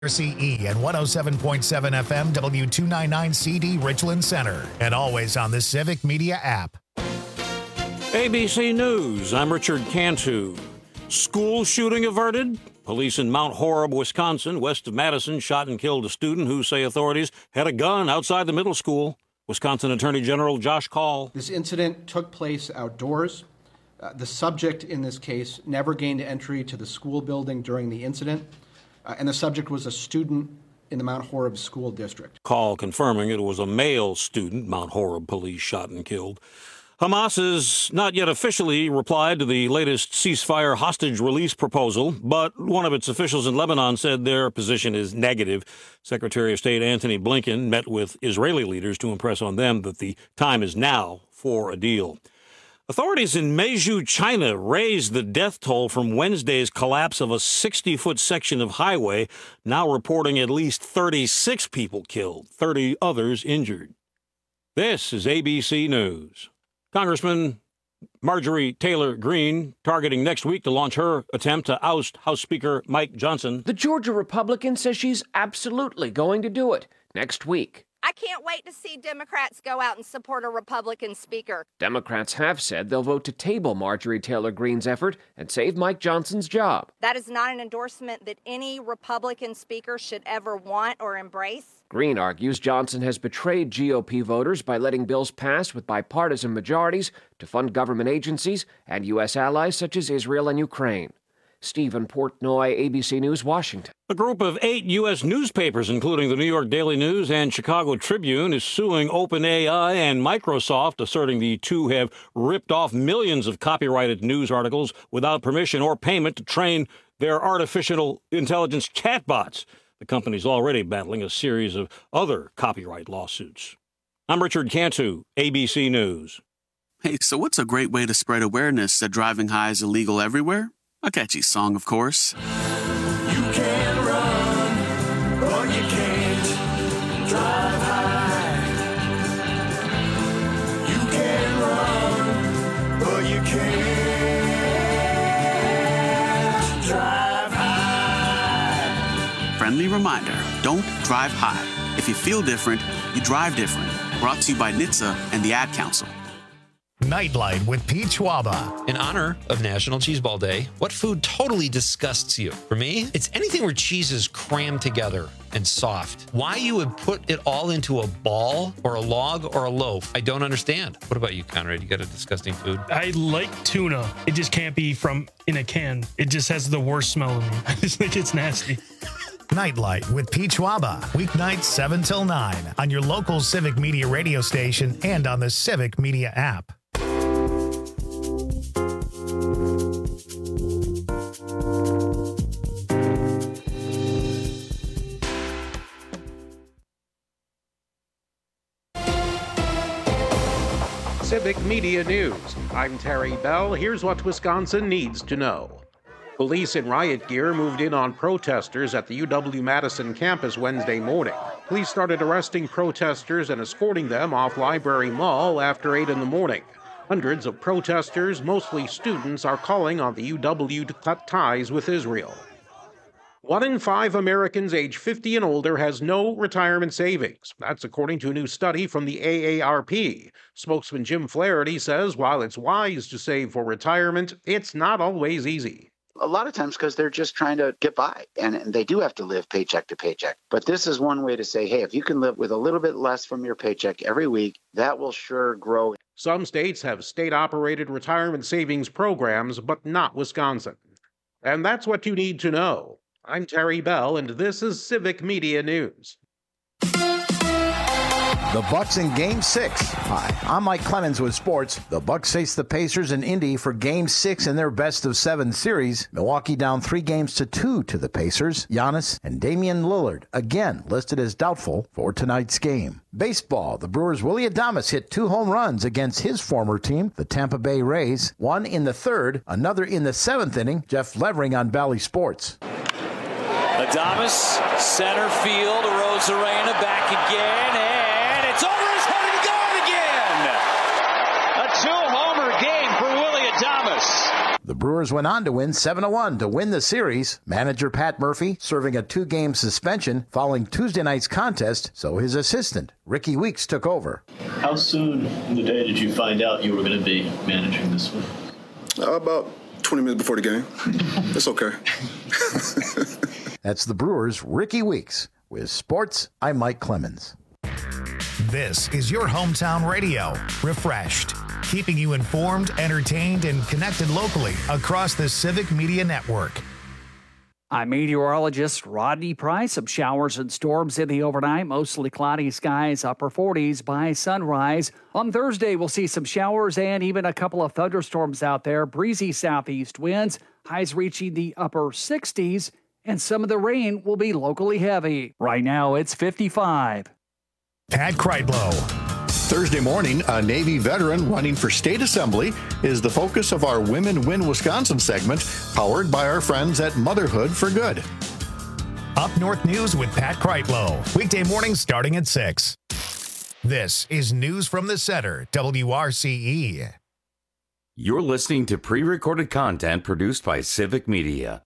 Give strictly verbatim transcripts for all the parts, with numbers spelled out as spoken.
C E and one oh seven point seven F M W two ninety-nine C D Richland Center, and always on the Civic Media app. A B C News, I'm Richard Cantu. School shooting averted? Police in Mount Horeb, Wisconsin, west of Madison, shot and killed a student who say authorities had a gun outside the middle school. Wisconsin Attorney General Josh Kaul. This incident took place outdoors. Uh, the subject in this case never gained entry to the school building during the incident. Uh, and the subject was a student in the Mount Horeb School District. Kaul confirming it was a male student Mount Horeb police shot and killed. Hamas has not yet officially replied to the latest ceasefire hostage release proposal, but one of its officials in Lebanon said their position is negative. Secretary of State Antony Blinken met with Israeli leaders to impress on them that the time is now for a deal. Authorities in Meizhou, China, raised the death toll from Wednesday's collapse of a sixty-foot section of highway, now reporting at least thirty-six people killed, thirty others injured. This is A B C News. Congressman Marjorie Taylor Greene targeting next week to launch her attempt to oust House Speaker Mike Johnson. The Georgia Republican says she's absolutely going to do it next week. I can't wait to see Democrats go out and support a Republican speaker. Democrats have said they'll vote to table Marjorie Taylor Greene's effort and save Mike Johnson's job. That is not an endorsement that any Republican speaker should ever want or embrace. Greene argues Johnson has betrayed G O P voters by letting bills pass with bipartisan majorities to fund government agencies and U S allies such as Israel and Ukraine. Stephen Portnoy, A B C News, Washington. A group of eight U S newspapers, including the New York Daily News and Chicago Tribune, is suing OpenAI and Microsoft, asserting the two have ripped off millions of copyrighted news articles without permission or payment to train their artificial intelligence chatbots. The company's already battling a series of other copyright lawsuits. I'm Richard Cantu, A B C News. Hey, so what's a great way to spread awareness that driving high is illegal everywhere? A catchy song, of course. You can run, or you can't drive high. You can run, or you can't drive high. Friendly reminder, don't drive high. If you feel different, you drive different. Brought to you by N H T S A and the Ad Council. Nightlight with Pete Schwaba. In honor of National Cheeseball Day, what food totally disgusts you? For me, it's anything where cheese is crammed together and soft. Why you would put it all into a ball or a log or a loaf, I don't understand. What about you, Conrad? You got a disgusting food? I like tuna. It just can't be from in a can. It just has the worst smell of me. I just think it's nasty. Nightlight with Pete Schwaba. Weeknights seven till nine on your local Civic Media radio station and on the Civic Media app. Civic Media News. I'm Terry Bell. Here's what Wisconsin needs to know. Police in riot gear moved in on protesters at the U W-Madison campus Wednesday morning. Police started arresting protesters and escorting them off Library Mall after eight in the morning. Hundreds of protesters, mostly students, are calling on the U W to cut ties with Israel. One in five Americans age fifty and older has no retirement savings. That's according to a new study from the A A R P. Spokesman Jim Flaherty says while it's wise to save for retirement, it's not always easy. A lot of times because they're just trying to get by, and, and they do have to live paycheck to paycheck. But this is one way to say, hey, if you can live with a little bit less from your paycheck every week, that will sure grow. Some states have state-operated retirement savings programs, but not Wisconsin. And that's what you need to know. I'm Terry Bell, and this is Civic Media News. The Bucks in Game six. Hi, I'm Mike Clemens with sports. The Bucks face the Pacers in Indy for Game six in their best-of-seven series. Milwaukee down three games to two to the Pacers. Giannis and Damian Lillard, again listed as doubtful for tonight's game. Baseball, the Brewers' Willy Adames hit two home runs against his former team, the Tampa Bay Rays. One in the third, another in the seventh inning. Jeff Levering on Valley Sports. Adames, center field, Arozarena back again, and it's over his head and gone again! A two-homer game for Willy Adames. The Brewers went on to win seven to one to win the series. Manager Pat Murphy serving a two-game suspension following Tuesday night's contest, so his assistant, Ricky Weeks, took over. How soon in the day did you find out you were going to be managing this one? Uh, about twenty minutes before the game. It's okay. That's the Brewers' Ricky Weeks. With sports, I'm Mike Clemens. This is your hometown radio, Refreshed, keeping you informed, entertained, and connected locally across the Civic Media Network. I'm meteorologist Rodney Price. Some showers and storms in the overnight, mostly cloudy skies, upper forties by sunrise. On Thursday, we'll see some showers and even a couple of thunderstorms out there. Breezy southeast winds, highs reaching the upper sixties, and some of the rain will be locally heavy. Right now, it's fifty-five. Pat Kreitlow. Thursday morning, a Navy veteran running for state assembly is the focus of our Women Win Wisconsin segment, powered by our friends at Motherhood for Good. Up North News with Pat Kreitlow. Weekday mornings starting at six. This is News from the Center, W R C E. You're listening to pre-recorded content produced by Civic Media.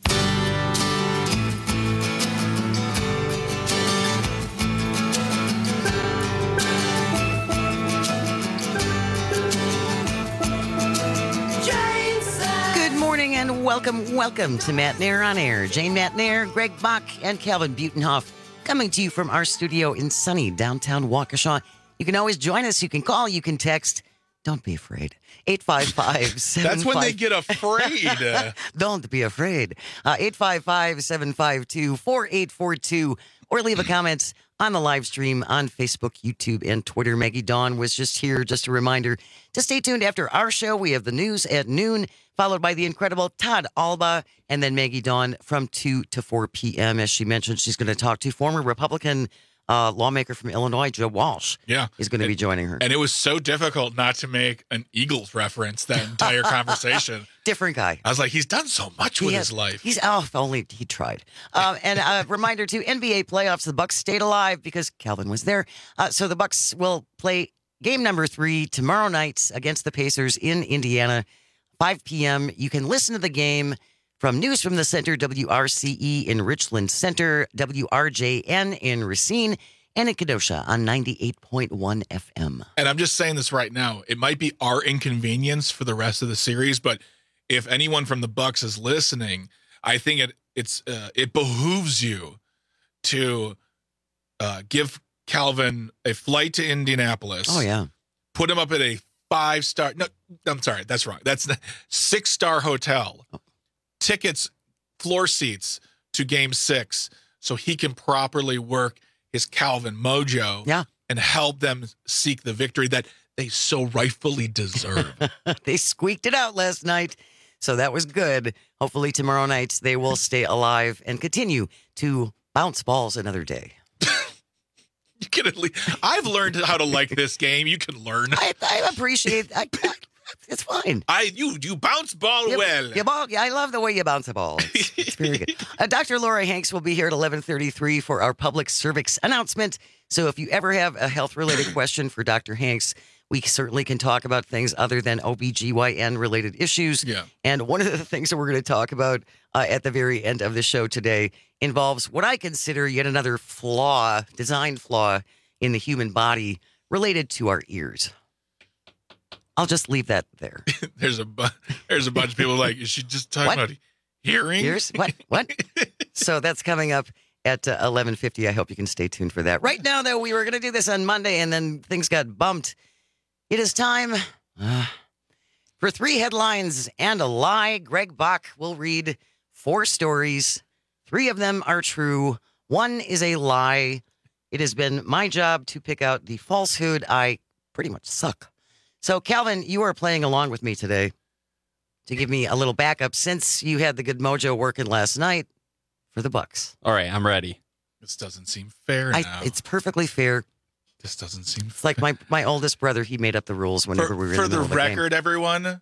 And welcome, welcome to Matt Nair on Air. Jane Matt Nair, Greg Bach, and Calvin Butenhoff coming to you from our studio in sunny downtown Waukesha. You can always join us. You can call. You can text. Don't be afraid. eight five five, seven five That's when they get afraid. Don't be afraid. Uh, eight five five, seven five two, four eight four two. Or leave a comment on the live stream on Facebook, YouTube, and Twitter. Maggie Dawn was just here. Just a reminder to stay tuned after our show. We have the news at noon, followed by the incredible Todd Alba, and then Maggie Dawn from two to four p.m. As she mentioned, she's going to talk to former Republican uh, lawmaker from Illinois, Joe Walsh. Yeah. Is going to be joining her. And it was so difficult not to make an Eagles reference that entire conversation. Different guy. I was like, he's done so much He with has- his life. He's oh, if only he tried. Um, and a reminder to N B A playoffs: the Bucks stayed alive because Calvin was there. Uh, so the Bucks will play game number three tomorrow night against the Pacers in Indiana, five p.m. You can listen to the game from News from the Center, W R C E in Richland Center, W R J N in Racine, and in Kenosha on ninety-eight point one F M. And I'm just saying this right now. It might be our inconvenience for the rest of the series, but if anyone from the Bucks is listening, I think it it's uh, it behooves you to uh, give Calvin a flight to Indianapolis. Oh yeah, put him up at a five star. No, I'm sorry, that's wrong. That's the six star hotel. Tickets, floor seats to Game Six, so he can properly work his Calvin mojo. Yeah, and help them seek the victory that they so rightfully deserve. They squeaked it out last night, so that was good. Hopefully tomorrow night they will stay alive and continue to bounce balls another day. You can at least, I've learned how to like this game. You can learn. I, I appreciate I, I, it's fine. I you you bounce ball You- well. you ball, I love the way you bounce a ball. It's, it's very good. Uh, Doctor Laura Hanks will be here at eleven thirty-three for our public cervix announcement. So if you ever have a health-related question for Doctor Hanks, we certainly can talk about things other than O B G Y N-related issues. Yeah. And one of the things that we're going to talk about uh, at the very end of the show today involves what I consider yet another flaw, design flaw in the human body related to our ears. I'll just leave that there. There's a bu- there's a bunch of people like, you should just talk What? about hearing. Ears? What? What? So that's coming up at uh, eleven fifty. I hope you can stay tuned for that. Right now, though, we were going to do this on Monday, and then things got bumped. It is time uh, for three headlines and a lie. Greg Bach will read four stories. Three of them are true. One is a lie. It has been my job to pick out the falsehood. I pretty much suck. So, Calvin, you are playing along with me today to give me a little backup since you had the good mojo working last night for the Bucks. All right, I'm ready. This doesn't seem fair I, now. it's perfectly fair. This doesn't seem It's like my, my oldest brother, he made up the rules whenever for, we were in for the the middle of the game. record, everyone.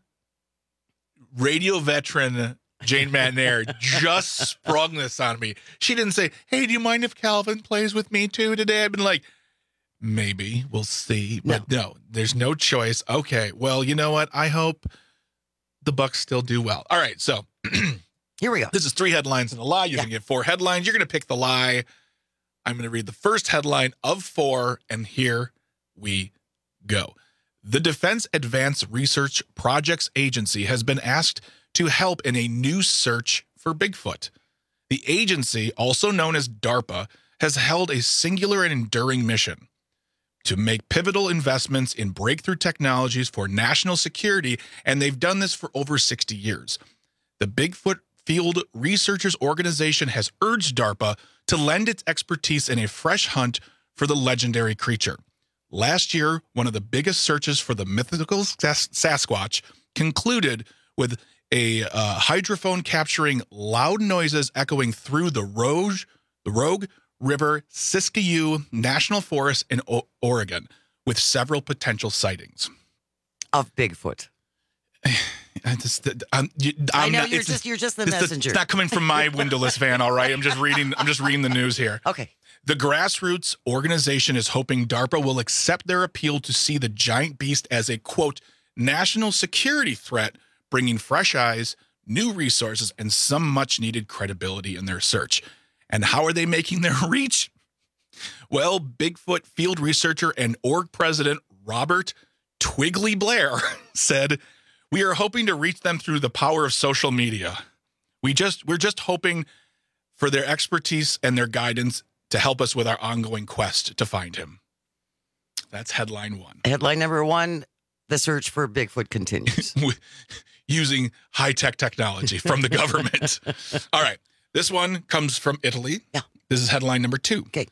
Radio veteran Jane McNair just sprung this on me. She didn't say, "Hey, do you mind if Calvin plays with me too today?" I've been like, maybe, we'll see. But no, no there's no choice. Okay, well, you know what? I hope the Bucks still do well. All right, so here we go. This is three headlines and a lie. You're Yeah. going to get four headlines. You're going to pick the lie. I'm going to read the first headline of four, and here we go. The Defense Advanced Research Projects Agency has been asked to help in a new search for Bigfoot. The agency, also known as DARPA, has held a singular and enduring mission to make pivotal investments in breakthrough technologies for national security, and they've done this for over sixty years. The Bigfoot Field Researchers Organization has urged DARPA to lend its expertise in a fresh hunt for the legendary creature. Last year, one of the biggest searches for the mythical Sas- Sasquatch concluded with a uh, hydrophone capturing loud noises echoing through the Rogue, the Rogue River Siskiyou National Forest in o- Oregon, with several potential sightings of Bigfoot. I, just, I'm, you, I'm I know not, you're it's- just you're just the it's messenger. It's not coming from my windowless van, all right. I'm just reading. I'm just reading the news here. Okay. The grassroots organization is hoping DARPA will accept their appeal to see the giant beast as a, quote, national security threat, bringing fresh eyes, new resources, and some much-needed credibility in their search. And how are they making their reach? Well, Bigfoot field researcher and org president Robert Twiggly Blair said, "We are hoping to reach them through the power of social media. We just, we're just hoping for their expertise and their guidance to help us with our ongoing quest to find him." That's headline one. Headline number one, the search for Bigfoot continues. Using high-tech technology from the government. All right. This one comes from Italy. Yeah. This is headline number two. Okay.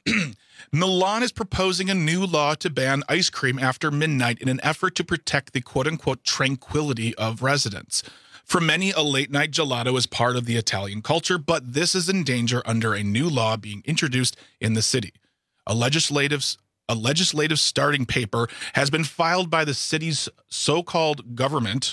Milan is proposing a new law to ban ice cream after midnight in an effort to protect the quote-unquote tranquility of residents. For many, a late-night gelato is part of the Italian culture, but this is in danger under a new law being introduced in the city. A legislative, a legislative starting paper has been filed by the city's so-called government.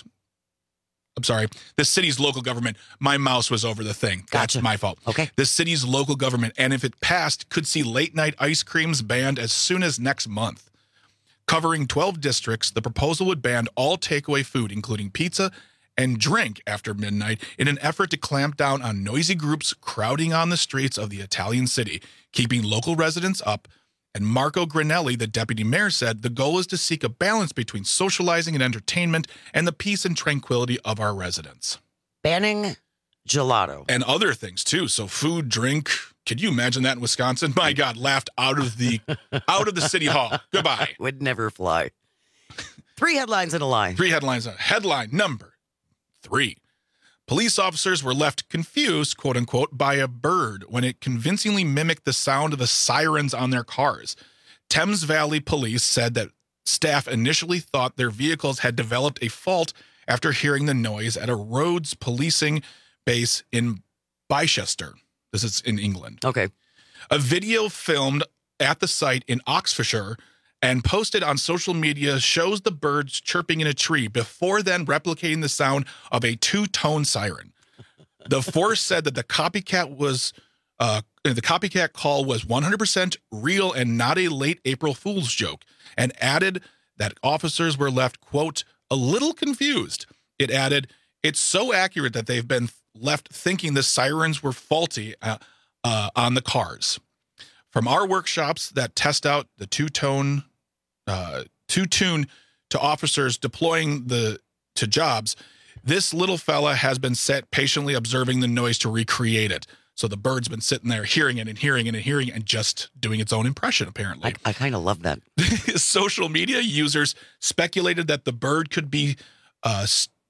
I'm sorry, the city's local government. My mouse was over the thing. That's Gotcha. my fault. Okay. The city's local government, and if it passed, could see late-night ice creams banned as soon as next month. Covering twelve districts, the proposal would ban all takeaway food, including pizza and drink after midnight, in an effort to clamp down on noisy groups crowding on the streets of the Italian city, keeping local residents up. And Marco Granelli, the deputy mayor, said the goal is to seek a balance between socializing and entertainment and the peace and tranquility of our residents. Banning gelato. And other things, too. So food, drink. Could you imagine that in Wisconsin? My God, laughed out of the out of the city hall. Goodbye. Would never fly. Three headlines and a lie. Three headlines. Headline number three. Police officers were left confused, quote unquote, by a bird when it convincingly mimicked the sound of the sirens on their cars. Thames Valley Police said that staff initially thought their vehicles had developed a fault after hearing the noise at a roads policing base in Bicester. This is in England. Okay. A video filmed at the site in Oxfordshire and posted on social media shows the birds chirping in a tree before then replicating the sound of a two-tone siren. The force said that the copycat was uh, the copycat call was one hundred percent real and not a late April Fool's joke, and added that officers were left, quote, a little confused. It added, it's so accurate that they've been left thinking the sirens were faulty uh, uh, on the cars. From our workshops that test out the two-tone, uh, two-tune to officers deploying the to jobs, this little fella has been set patiently observing the noise to recreate it. So the bird's been sitting there hearing it and hearing it and hearing it and just doing its own impression, apparently. I, I kind of love that. Social media users speculated that the bird could be uh,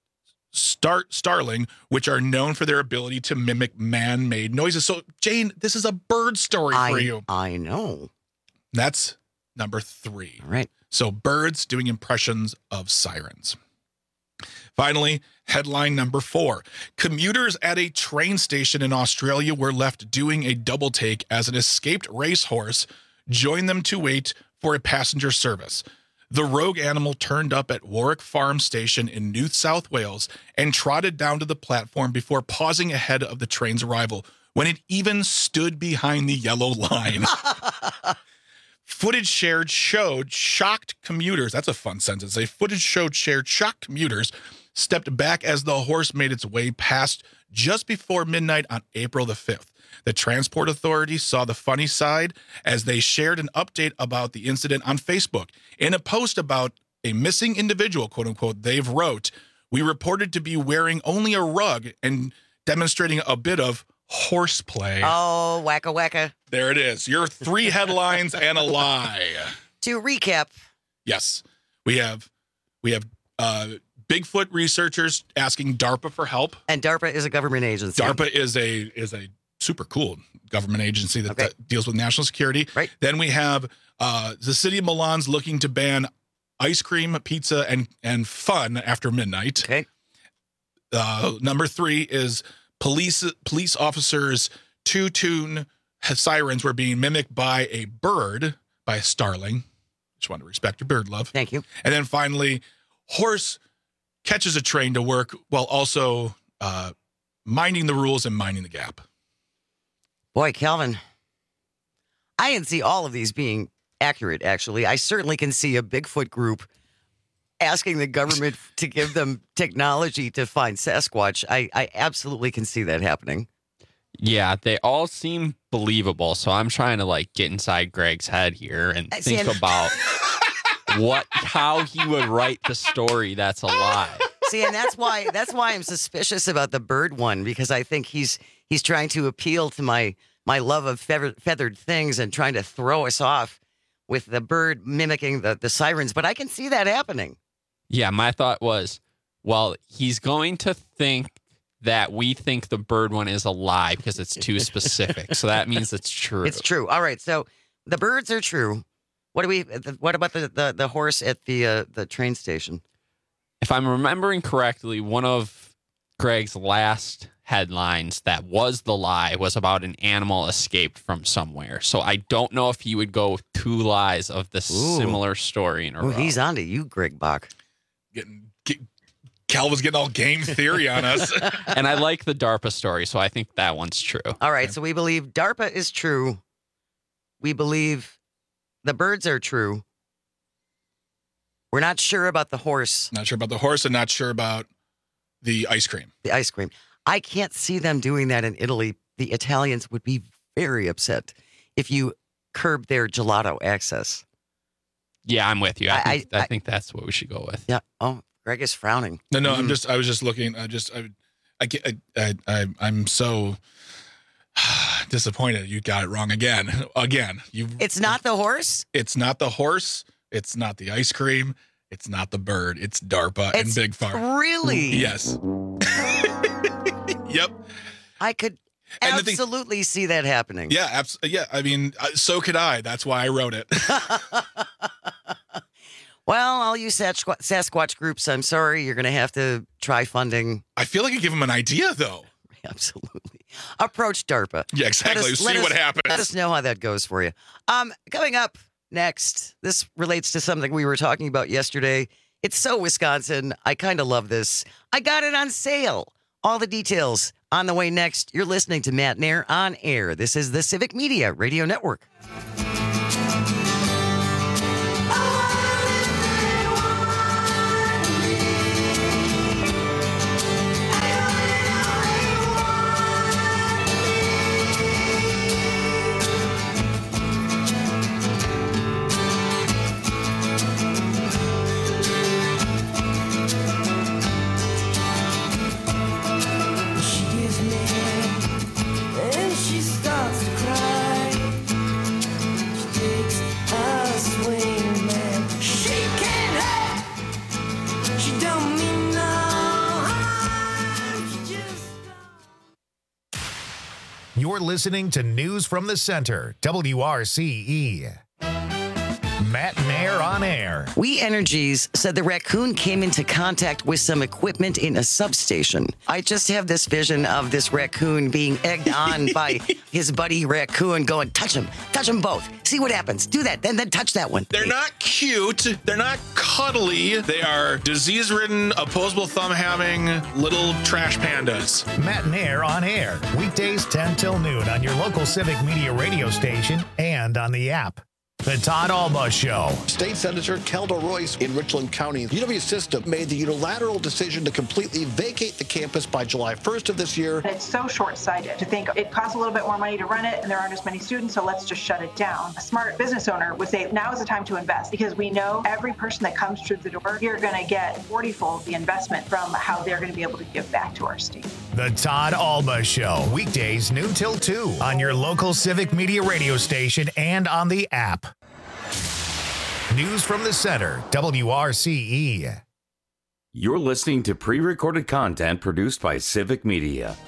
Start starling, which are known for their ability to mimic man-made noises. So, Jane, this is a bird story I, for you. I know. That's number three. All right. So, birds doing impressions of sirens. Finally, headline number four. Commuters at a train station in Australia were left doing a double take as an escaped racehorse joined them to wait for a passenger service. The rogue animal turned up at Warwick Farm Station in New South Wales and trotted down to the platform before pausing ahead of the train's arrival, when it even stood behind the yellow line. Footage shared showed shocked commuters. That's a fun sentence. A footage showed shared shocked commuters stepped back as the horse made its way past just before midnight on April the fifth. The Transport Authority saw the funny side as they shared an update about the incident on Facebook. In a post about a missing individual, quote unquote, they've wrote, "We reported to be wearing only a rug and demonstrating a bit of horseplay." Oh, wacka wacka. There it is. Your three headlines and a lie. To recap. Yes. We have we have uh, Bigfoot researchers asking DARPA for help. And DARPA is a government agency. DARPA is a is a super cool government agency that, Okay. that deals with national security. Right. Then we have uh, the city of Milan's looking to ban ice cream, pizza, and and fun after midnight. Okay. Uh, number three is police police officers' two-tune sirens were being mimicked by a bird, by a starling. Just want to respect your bird love. Thank you. And then finally, horse catches a train to work while also uh, minding the rules and minding the gap. Boy, Calvin, I can see all of these being accurate, actually. I certainly can see a Bigfoot group asking the government to give them technology to find Sasquatch. I, I absolutely can see that happening. Yeah, they all seem believable. So I'm trying to like get inside Greg's head here and I see, think and- about what how he would write the story that's a lie. See, and that's why that's why I'm suspicious about the bird one, because I think he's he's trying to appeal to my my love of feather, feathered things and trying to throw us off with the bird mimicking the, the sirens. But I can see that happening. Yeah, my thought was, well, he's going to think that we think the bird one is a lie because it's too specific. So that means it's true. It's true. All right. So the birds are true. What do we? What about the the, the horse at the uh, the train station? If I'm remembering correctly, one of Greg's last headlines that was the lie was about an animal escaped from somewhere. So I don't know if he would go with two lies of the Ooh. similar story in a Oh, row. he's on to you, Greg Bach. Getting get, Calvin's getting all game theory on us. And I like the DARPA story, so I think that one's true. All right. So we believe DARPA is true. We believe the birds are true. We're not sure about the horse. Not sure about the horse and not sure about the ice cream. The ice cream. I can't see them doing that in Italy. The Italians would be very upset if you curb their gelato access. Yeah, I'm with you. I, I- think, I, I- think that's what we should go with. Yeah. Oh, Greg is frowning. No, no, Mm. I'm just I was just looking. I just I I get I, I, I I'm so disappointed. You got it wrong again. Again. You It's not the horse? It's not the horse. It's not the ice cream. It's not the bird. It's DARPA It's and Big Farm. Really? Yes. Yep. I could And the thing- absolutely see that happening. Yeah, abs- yeah. I mean, uh, so could I. That's why I wrote it. Well, all you Sasquatch, Sasquatch groups, I'm sorry, you're going to have to try funding. I feel like I give him an idea, though. Absolutely. Approach DARPA. Yeah, exactly. Let us- See let what us- happens. Let us know how that goes for you. Um, coming up next, this relates to something we were talking about yesterday. It's so Wisconsin. I kind of love this. I got it on sale. All the details on the way next. You're listening to Matt Nair on air. This is the Civic Media Radio Network. She gives me and she starts to cry. She takes a swing, man. She can't help. She don't mean no harm. She just You're listening to News from the Center, W R C E. Matt Nair on air. We Energies said the raccoon came into contact with some equipment in a substation. I just have this vision of this raccoon being egged on by his buddy raccoon going, touch him, touch them both. See what happens. Do that, then then touch that one. They're not cute. They're not cuddly. They are disease-ridden, opposable thumb-having little trash pandas. Matt Nair on air. Weekdays ten till noon on your local Civic Media radio station and on the app. The Todd Alba Show. State Senator Kelda Royce in Richland County. The U W system made the unilateral decision to completely vacate the campus by July first of this year. It's so short-sighted to think it costs a little bit more money to run it and there aren't as many students, so let's just shut it down. A smart business owner would say now is the time to invest because we know every person that comes through the door, you're going to get forty-fold the investment from how they're going to be able to give back to our state. The Todd Alba Show. Weekdays noon till two on your local Civic Media radio station and on the app. News from the Center, W R C E. You're listening to pre-recorded content produced by Civic Media.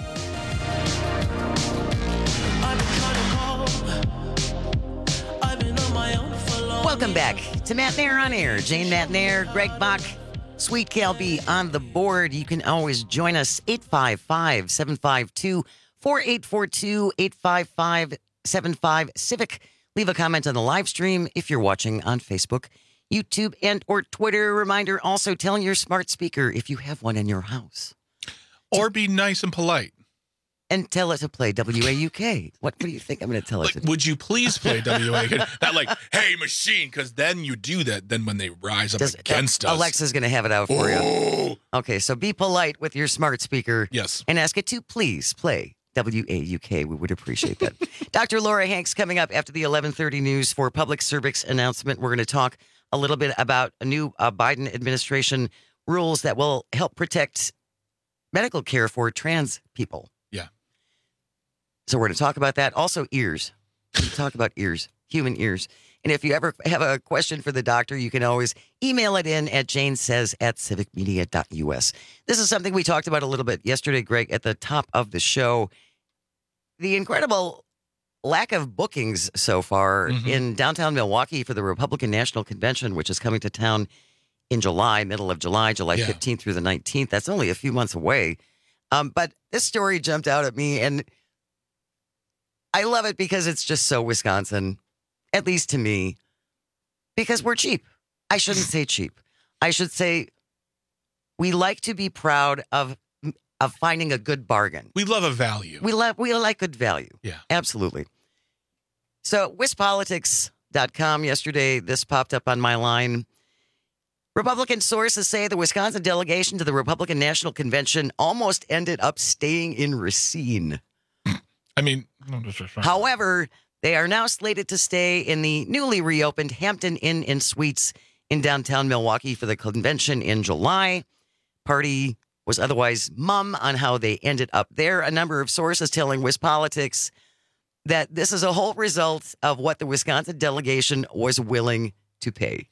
Welcome back to Matt Nair on Air. Jane Matt Nair, Greg Bach, Sweet Cal B on the board. You can always join us, eight five five, seven five two, four eight four two, eight five five, seven five Civic. Leave a comment on the live stream if you're watching on Facebook, YouTube, and or Twitter. Reminder, also tell your smart speaker if you have one in your house. Or be nice and polite. And tell it to play W A U K. What, what do you think I'm going to tell it Like, to do? would you please play W A U K? Not like, hey, machine, because then you do that. Then when they rise up Does- against uh, us. Alexa's going to have it out for you. Oh. Okay, so be polite with your smart speaker. Yes. And ask it to please play W A U K. We would appreciate that. Doctor Laura Hanks coming up after the eleven thirty news for public service announcement. We're going to talk a little bit about a new uh, Biden administration rules that will help protect medical care for trans people. Yeah. So we're going to talk about that. Also, ears. We're going to talk about ears, human ears. And if you ever have a question for the doctor, you can always email it in at janesays at civicmedia dot U S. This is something we talked about a little bit yesterday, Greg, at the top of the show. The incredible lack of bookings so far Mm-hmm. in downtown Milwaukee for the Republican National Convention, which is coming to town in July, middle of July, July Yeah. fifteenth through the nineteenth. That's only a few months away. Um, but this story jumped out at me, and I love it because it's just so Wisconsin, at least to me, because we're cheap. I shouldn't say cheap. I should say we like to be proud of of finding a good bargain. We love a value. We love we like good value. Yeah. Absolutely. So wis politics dot com yesterday, this popped up on my line. Republican sources say the Wisconsin delegation to the Republican National Convention almost ended up staying in Racine. I mean, no, that's just fine. However, they are now slated to stay in the newly reopened Hampton Inn and Suites in downtown Milwaukee for the convention in July. Party was otherwise mum on how they ended up there. A number of sources telling WisPolitics that this is a whole result of what the Wisconsin delegation was willing to pay.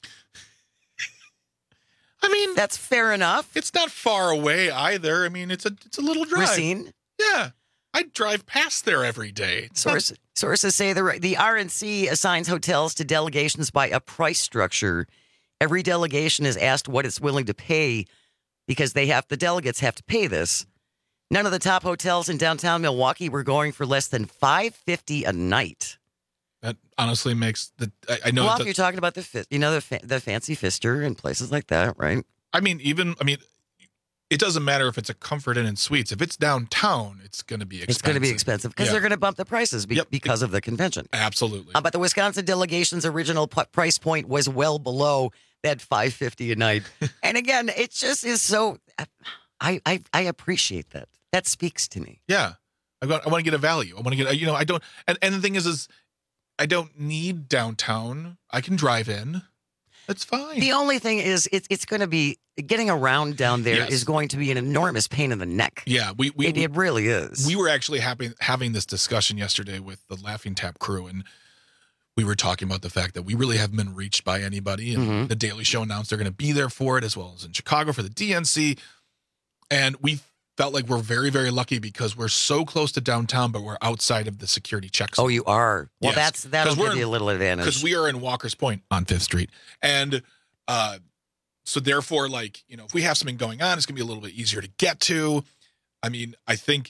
I mean, that's fair enough. It's not far away either. I mean, it's a it's a little drive. Racine? Yeah. I drive past there every day. It's Source, not- sources say the the R N C assigns hotels to delegations by a price structure. Every delegation is asked what it's willing to pay because they have the delegates have to pay this. None of the top hotels in downtown Milwaukee were going for less than five fifty a night. That honestly makes the. I, I know. Well, it if does- you're talking about the fi- you know the fa- the fancy Pfister and places like that, right? I mean, even I mean, it doesn't matter if it's a Comfort Inn and Suites. If it's downtown, it's going to be expensive. It's going to be expensive because Yeah. they're going to bump the prices be- Yep. because of the convention. Absolutely. Uh, but the Wisconsin delegation's original p- price point was well below that five fifty a night. And again, it just is so. I I, I appreciate that. That speaks to me. Yeah, I got. I want to get a value. I want to get. You know, I don't. And, and the thing is, is I don't need downtown. I can drive in. That's fine. The only thing is, it's it's going to be getting around down there is Yes. going to be an enormous pain in the neck. Yeah, we we It, it really is. we were actually having having this discussion yesterday with the Laughing Tap crew, and we were talking about the fact that we really haven't been reached by anybody. And Mhm. the Daily Show announced they're going to be there for it, as well as in Chicago for the D N C. And we felt like we're very, very lucky because we're so close to downtown, but we're outside of the security checks. Oh, you are. Well, Yes. that's that'll 'Cause we're give in- you a little advantage. Because we are in Walker's Point on Fifth Street. And uh, so therefore, like, you know, if we have something going on, it's going to be a little bit easier to get to. I mean, I think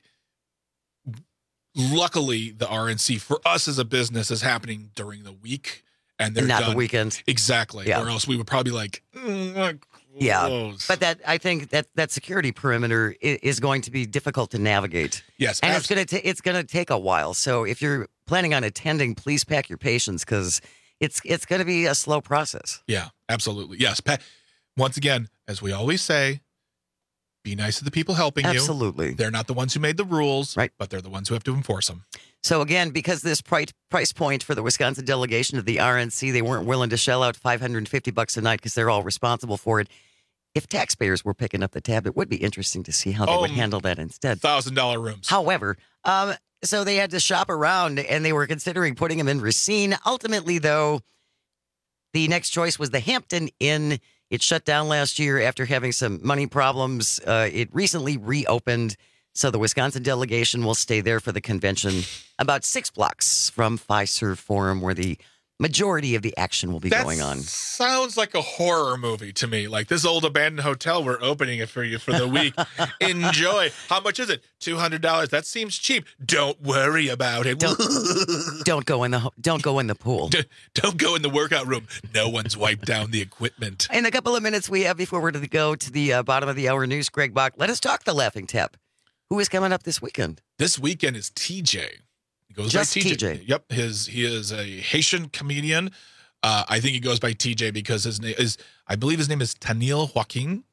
luckily the R N C for us as a business is happening during the week. And they're And not done. the weekends. Exactly. Yeah. Or else we would probably like, mm, uh, Yeah, close. but that I think that that security perimeter is, is going to be difficult to navigate. Yes, and abs- it's going to it's going to take a while. So if you're planning on attending, please pack your patience because it's it's going to be a slow process. Yeah, absolutely. Yes. Pa- Once again, as we always say, be nice to the people helping you. Absolutely. They're not the ones who made the rules, right? But they're the ones who have to enforce them. So again, because this price price point for the Wisconsin delegation of the R N C, they weren't willing to shell out five hundred fifty bucks a night because they're all responsible for it. If taxpayers were picking up the tab, it would be interesting to see how they Oh, would handle that instead. Thousand dollar rooms. However, um, so they had to shop around and they were considering putting them in Racine. Ultimately, though, the next choice was the Hampton Inn. It shut down last year after having some money problems. Uh, it recently reopened. So the Wisconsin delegation will stay there for the convention, about six blocks from Fiserv Forum, where the majority of the action will be That going on. Sounds like a horror movie to me. Like this old abandoned hotel, we're opening it for you for the week. Enjoy. How much is it? two hundred dollars. That seems cheap. Don't worry about it. Don't, don't go in the ho- don't go in the pool. Don't go in the workout room. No one's wiped down the equipment. In the couple of minutes we have before we're to go to the uh, bottom of the hour news, Greg Bach, let us talk the Laughing Tap. Who is coming up this weekend? This weekend is T J. He goes Just by T J. T J. Yep, his he is a Haitian comedian. Uh, I think he goes by T J because his name is, I believe his name is Tanil Joaquin,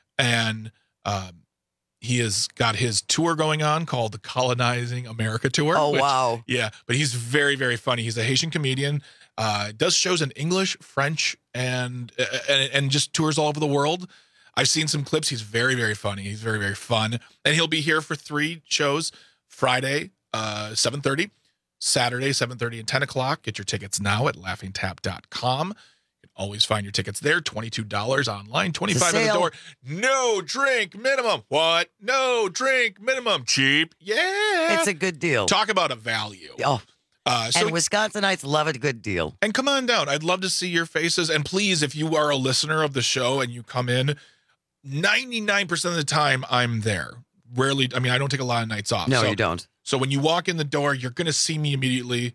and um, he has got his tour going on called the Colonizing America Tour. Oh, which- wow. Yeah, but he's very, very funny. He's a Haitian comedian. Uh, does shows in English, French, and, and and just tours all over the world. I've seen some clips. He's very, very funny. He's very, very fun. And he'll be here for three shows, Friday, uh, seven thirty, Saturday, seven thirty and ten o'clock. Get your tickets now at laughing tap dot com. You can always find your tickets there. twenty-two dollars online, twenty-five dollars at the door. No drink minimum. What? No drink minimum. Cheap. Yeah. It's a good deal. Talk about a value. Oh, Uh, so and Wisconsinites love a good deal. And come on down. I'd love to see your faces. And please, if you are a listener of the show and you come in, ninety-nine percent of the time I'm there. Rarely, I mean, I don't take a lot of nights off. No, so, you don't. So when you walk in the door, you're going to see me immediately.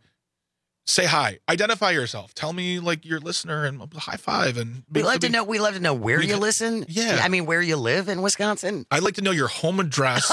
Say hi. Identify yourself. Tell me like you're a listener and high five. And We love to know. We love to know where We- you listen. Yeah. I mean, where you live in Wisconsin. I'd like to know your home address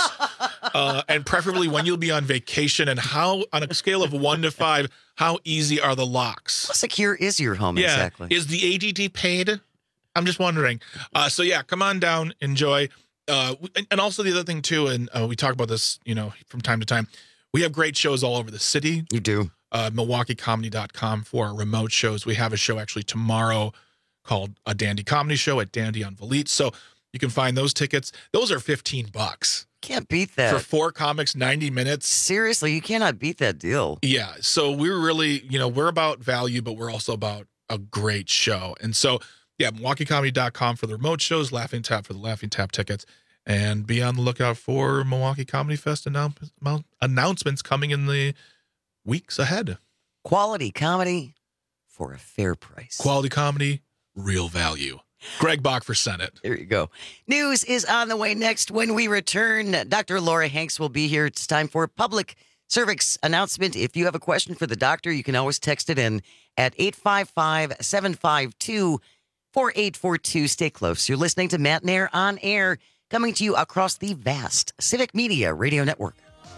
uh, and preferably when you'll be on vacation and how, on a scale of one to five, how easy are the locks? How secure is your home Yeah. exactly? Is the A D T paid? I'm just wondering. Uh, so yeah, come on down, enjoy. Uh, and, and also the other thing too, and uh, we talk about this, you know, from time to time. We have great shows all over the city. You do. Uh, Milwaukee Comedy dot com for our remote shows. We have a show actually tomorrow called a Dandy Comedy Show at Dandy on Valete. So you can find those tickets. Those are fifteen bucks. Can't beat that. For four comics, ninety minutes. Seriously, you cannot beat that deal. Yeah. So we're really, you know, we're about value, but we're also about a great show. And so, yeah, Milwaukee Comedy dot com for the remote shows, Laughing Tap for the Laughing Tap tickets, and be on the lookout for Milwaukee Comedy Fest annou- announcements coming in the weeks ahead. Quality comedy for a fair price. Quality comedy, real value. Greg Bach for Senate. There you go. News is on the way next. When we return, Doctor Laura Hanks will be here. It's time for a public service announcement. If you have a question for the doctor, you can always text it in at eight five five, seven five two, four eight four two. Stay close. You're listening to Matt Nair on air, coming to you across the vast Civic Media Radio Network.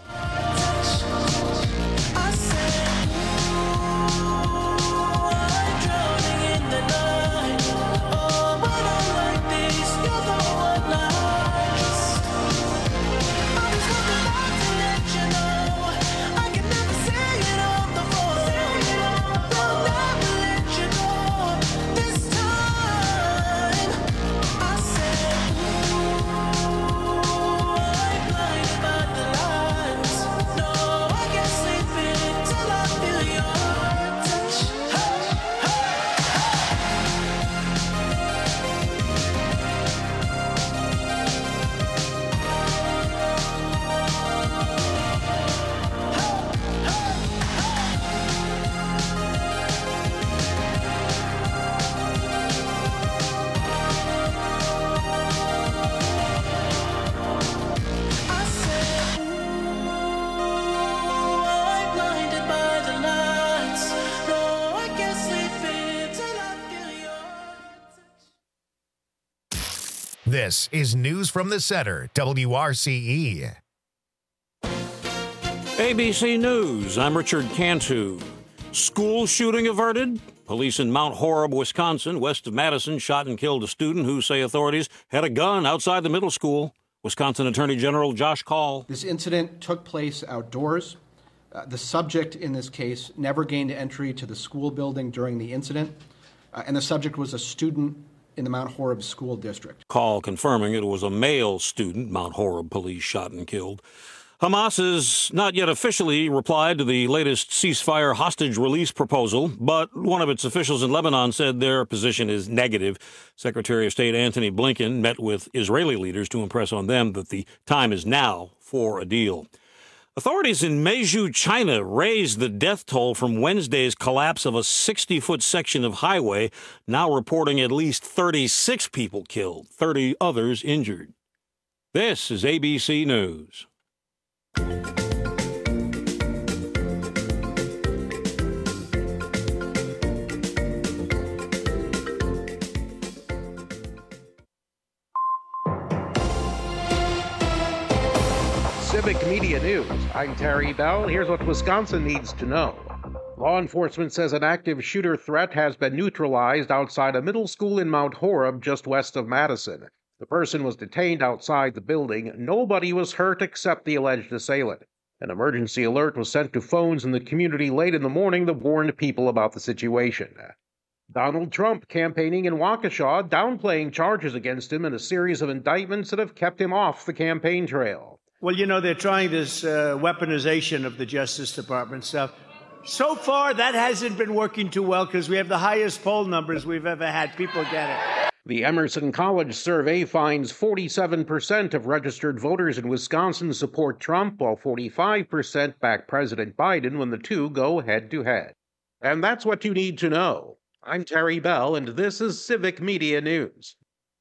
This is News from the Center, W R C E. A B C News, I'm Richard Cantu. School shooting averted. Police in Mount Horeb, Wisconsin, west of Madison, shot and killed a student who say authorities had a gun outside the middle school. Wisconsin Attorney General Josh Kaul. This incident took place outdoors. Uh, the subject in this case never gained entry to the school building during the incident, uh, and the subject was a student in the Mount Horeb School District. Kaul confirming it was a male student Mount Horeb police shot and killed. Hamas has not yet officially replied to the latest ceasefire hostage release proposal, but one of its officials in Lebanon said their position is negative. Secretary of State Antony Blinken met with Israeli leaders to impress on them that the time is now for a deal. Authorities in Meizhou, China, raised the death toll from Wednesday's collapse of a sixty-foot section of highway, now reporting at least thirty-six people killed, thirty others injured. This is A B C News. Civic Media News. I'm Terry Bell. Here's what Wisconsin needs to know. Law enforcement says an active shooter threat has been neutralized outside a middle school in Mount Horeb, just west of Madison. The person was detained outside the building. Nobody was hurt except the alleged assailant. An emergency alert was sent to phones in the community late in the morning that warned people about the situation. Donald Trump campaigning in Waukesha, downplaying charges against him in a series of indictments that have kept him off the campaign trail. Well, you know, they're trying this uh, weaponization of the Justice Department stuff. So far, that hasn't been working too well because we have the highest poll numbers we've ever had. People get it. The Emerson College survey finds forty-seven percent of registered voters in Wisconsin support Trump, while forty-five percent back President Biden when the two go head-to-head. And that's what you need to know. I'm Terry Bell, and this is Civic Media News.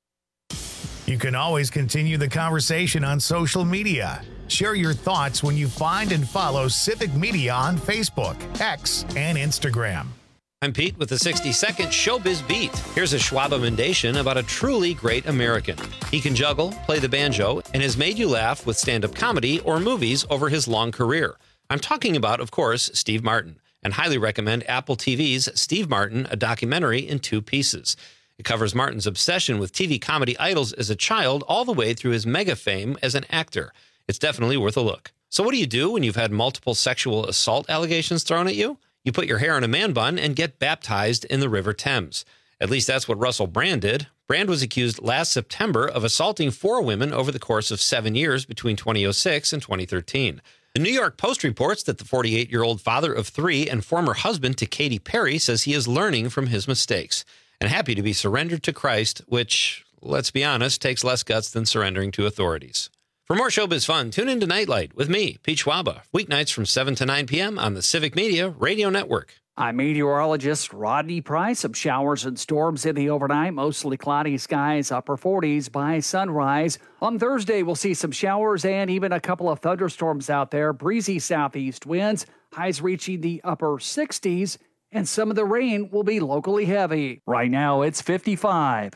You can always continue the conversation on social media. Share your thoughts when you find and follow Civic Media on Facebook, X, and Instagram. I'm Pete with the sixty second Showbiz Beat. Here's a Schwab Mendation about a truly great American. He can juggle, play the banjo, and has made you laugh with stand-up comedy or movies over his long career. I'm talking about, of course, Steve Martin, and highly recommend Apple T V's Steve Martin, a documentary in two pieces. It covers Martin's obsession with T V comedy idols as a child all the way through his mega fame as an actor. It's definitely worth a look. So what do you do when you've had multiple sexual assault allegations thrown at you? You put your hair in a man bun and get baptized in the River Thames. At least that's what Russell Brand did. Brand was accused last September of assaulting four women over the course of seven years between twenty oh six and twenty thirteen. The New York Post reports that the forty-eight-year-old father of three and former husband to Katy Perry says he is learning from his mistakes and happy to be surrendered to Christ, which, let's be honest, takes less guts than surrendering to authorities. For more showbiz fun, tune in to Nightlight with me, Pete Schwaba, weeknights from seven to nine p.m. on the Civic Media Radio Network. I'm meteorologist Rodney Price. Some showers and storms in the overnight, mostly cloudy skies, upper forties by sunrise. On Thursday, we'll see some showers and even a couple of thunderstorms out there. Breezy southeast winds, highs reaching the upper sixties, and some of the rain will be locally heavy. Right now, it's fifty-five.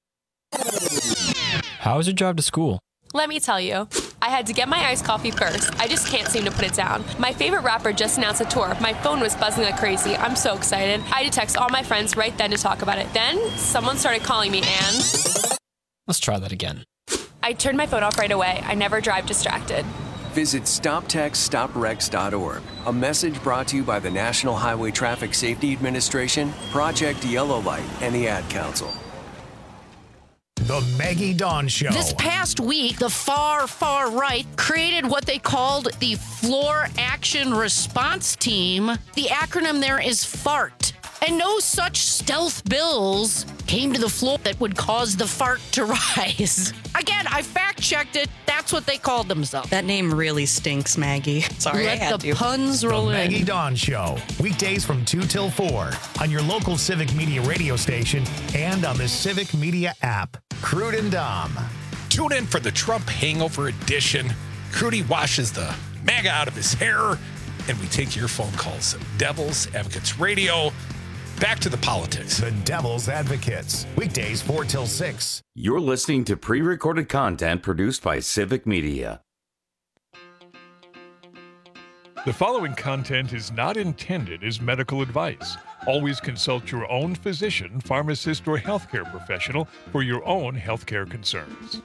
How is your drive to school? Let me tell you, I had to get my iced coffee first. I just can't seem to put it down. My favorite rapper just announced a tour. My phone was buzzing like crazy. I'm so excited. I had to text all my friends right then to talk about it. Then, someone started calling me and... Let's try that again. I turned my phone off right away. I never drive distracted. Visit stop text stop wrecks dot org. A message brought to you by the National Highway Traffic Safety Administration, Project Yellow Light, and the Ad Council. The Maggie Dawn Show. This past week, the far, far right created what they called the Floor Action Response Team. The acronym there is FART. And no such stealth bills came to the floor that would cause the fart to rise. Again, I fact-checked it. That's what they called themselves. That name really stinks, Maggie. Sorry, Let I had the to. puns roll the in. Maggie Dawn Show. Weekdays from two till four on your local Civic Media radio station and on the Civic Media app. Crude and Dom. Tune in for the Trump Hangover Edition. Crudy washes the MAGA out of his hair, and we take your phone calls. Devil's Advocates Radio. Back to the politics. The Devil's Advocates. Weekdays four till six. You're listening to pre-recorded content produced by Civic Media. The following content is not intended as medical advice. Always consult your own physician, pharmacist, or healthcare professional for your own healthcare concerns.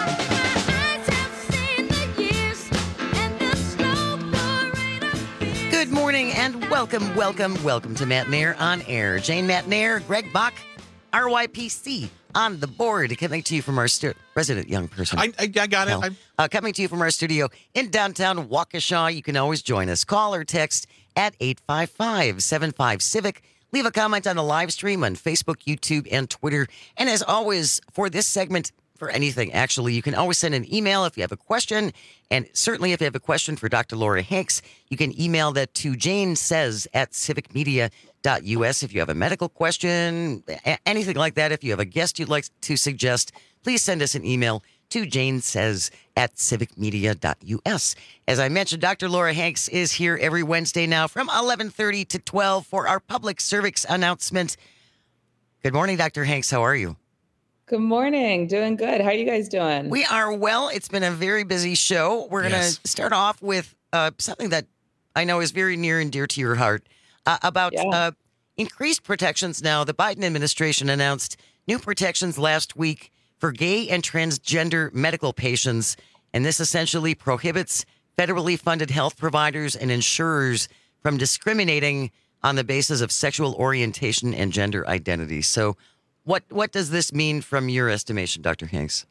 Good morning and welcome, welcome, welcome to Matt Nair on Air. Jane Matt Nair, Greg Bach, R Y P C on the board, coming to you from our stu- resident young person. I, I, I got it. Well, uh, coming to you from our studio in downtown Waukesha. You can always join us. Call or text at eight five five, seven five, civic. Leave a comment on the live stream on Facebook, YouTube, and Twitter. And as always, for this segment, for anything, actually, you can always send an email if you have a question. And certainly if you have a question for Doctor Laura Hanks, you can email that to Jane Says at civic media dot U S. If you have a medical question, a- anything like that, if you have a guest you'd like to suggest, please send us an email to Jane Says at civic media dot U S. As I mentioned, Doctor Laura Hanks is here every Wednesday now from eleven thirty to twelve for our public service announcement. Good morning, Doctor Hanks. How are you? Good morning. Doing good. How are you guys doing? We are well. It's been a very busy show. We're going to Yes. start off with uh, something that I know is very near and dear to your heart uh, about Yeah. uh, increased protections now. The Biden administration announced new protections last week for gay and transgender medical patients, and this essentially prohibits federally funded health providers and insurers from discriminating on the basis of sexual orientation and gender identity. So what what does this mean from your estimation, Doctor Hanks?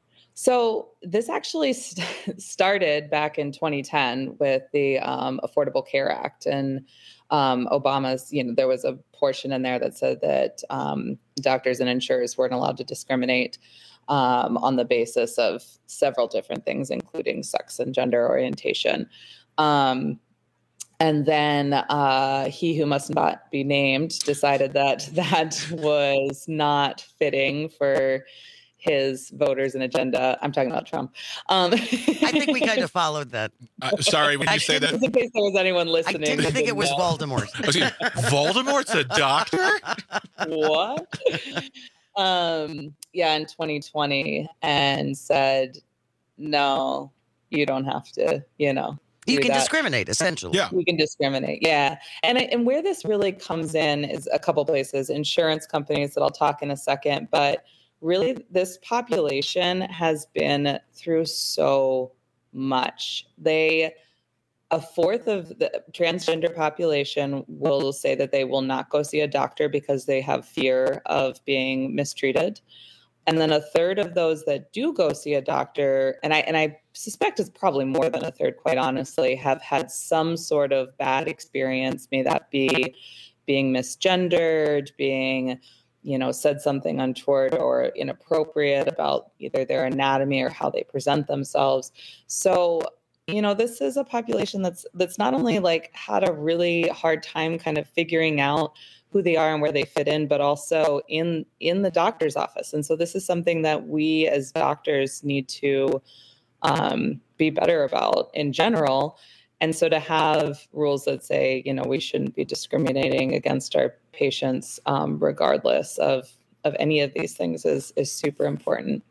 So this actually st- started back in twenty ten with the um, Affordable Care Act, and um, Obama's, you know, there was a portion in there that said that um, doctors and insurers weren't allowed to discriminate um, on the basis of several different things, including sex and gender orientation. Um, And then uh, he who must not be named decided that that was not fitting for his voters and agenda. I'm talking about Trump. Um, I think we kind of followed that. Uh, sorry, when you say that. Just in case there was anyone I listening. didn't that think it didn't was know. Voldemort. I was gonna- Voldemort's a doctor? What? um, yeah, in twenty twenty, and said, no, you don't have to, you know. You do can that. discriminate, essentially. Yeah. We can discriminate. Yeah. And, I- and where this really comes in is a couple places, insurance companies that I'll talk in a second, but really this population has been through so much. They, a fourth of the transgender population will say that they will not go see a doctor because they have fear of being mistreated. And then a third of those that do go see a doctor, and I and I suspect it's probably more than a third, quite honestly, have had some sort of bad experience. May that be being misgendered, being, you know, said something untoward or inappropriate about either their anatomy or how they present themselves. So, you know, this is a population that's that's not only like had a really hard time kind of figuring out who they are and where they fit in, but also in in the doctor's office. And so this is something that we as doctors need to um, be better about in general. And so to have rules that say, you know, we shouldn't be discriminating against our patients um, regardless of of any of these things is is super important.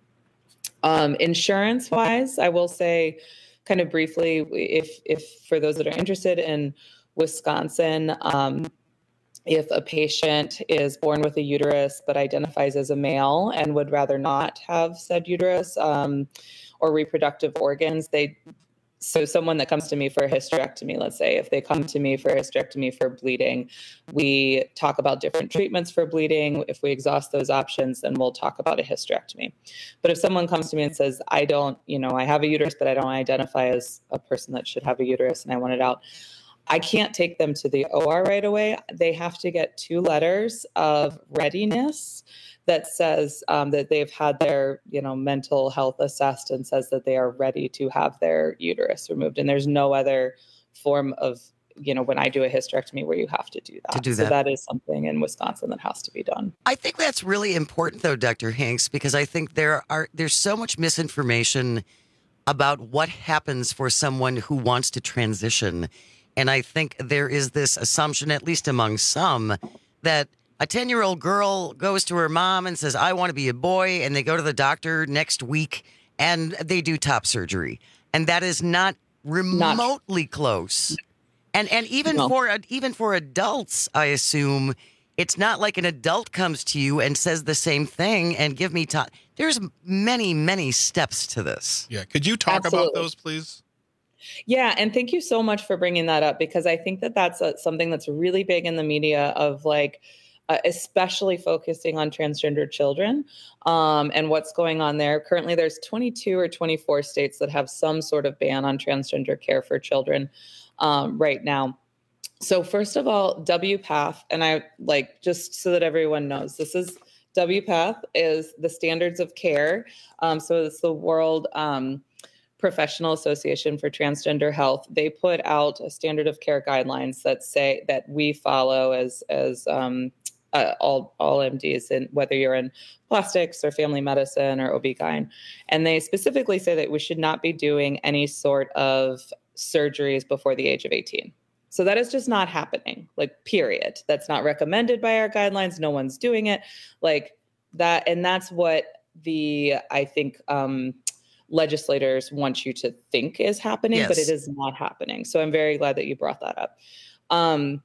Um, insurance wise, I will say kind of briefly, if if for those that are interested in Wisconsin, um, if a patient is born with a uterus but identifies as a male and would rather not have said uterus um, or reproductive organs, they so someone that comes to me for a hysterectomy, let's say, if they come to me for a hysterectomy for bleeding, we talk about different treatments for bleeding. If we exhaust those options, then we'll talk about a hysterectomy. But if someone comes to me and says, I don't, you know, I have a uterus, but I don't identify as a person that should have a uterus and I want it out, I can't take them to the O R right away. They have to get two letters of readiness that says um, that they've had their, you know, mental health assessed and says that they are ready to have their uterus removed. And there's no other form of, you know, when I do a hysterectomy where you have to do that. To do So that. that is something in Wisconsin that has to be done. I think that's really important, though, Doctor Hanks, because I think there are there's so much misinformation about what happens for someone who wants to transition. And I think there is this assumption, at least among some, that a ten-year-old girl goes to her mom and says, I want to be a boy, and they go to the doctor next week and they do top surgery. And that is not remotely close And and even No. for even for adults, I assume it's not like an adult comes to you and says the same thing and give me time. There's many, many steps to this. Yeah. Could you talk Absolutely. about those, please? Yeah, and thank you so much for bringing that up, because I think that that's a, something that's really big in the media of like, uh, especially focusing on transgender children um, and what's going on there. Currently, there's twenty-two or twenty-four states that have some sort of ban on transgender care for children um, right now. So first of all, W PATH, and I like just so that everyone knows, this is W PATH is the standards of care. Um, so it's the World um, Professional Association for Transgender Health. They put out a standard of care guidelines that say that we follow as as um, uh, all all M Ds, and whether you're in plastics or family medicine or O B G Y N. And they specifically say that we should not be doing any sort of surgeries before the age of eighteen. So that is just not happening, like, period. That's not recommended by our guidelines. No one's doing it like that. And that's what the, I think, um, legislators want you to think is happening, Yes. but it is not happening. So I'm very glad that you brought that up. Um,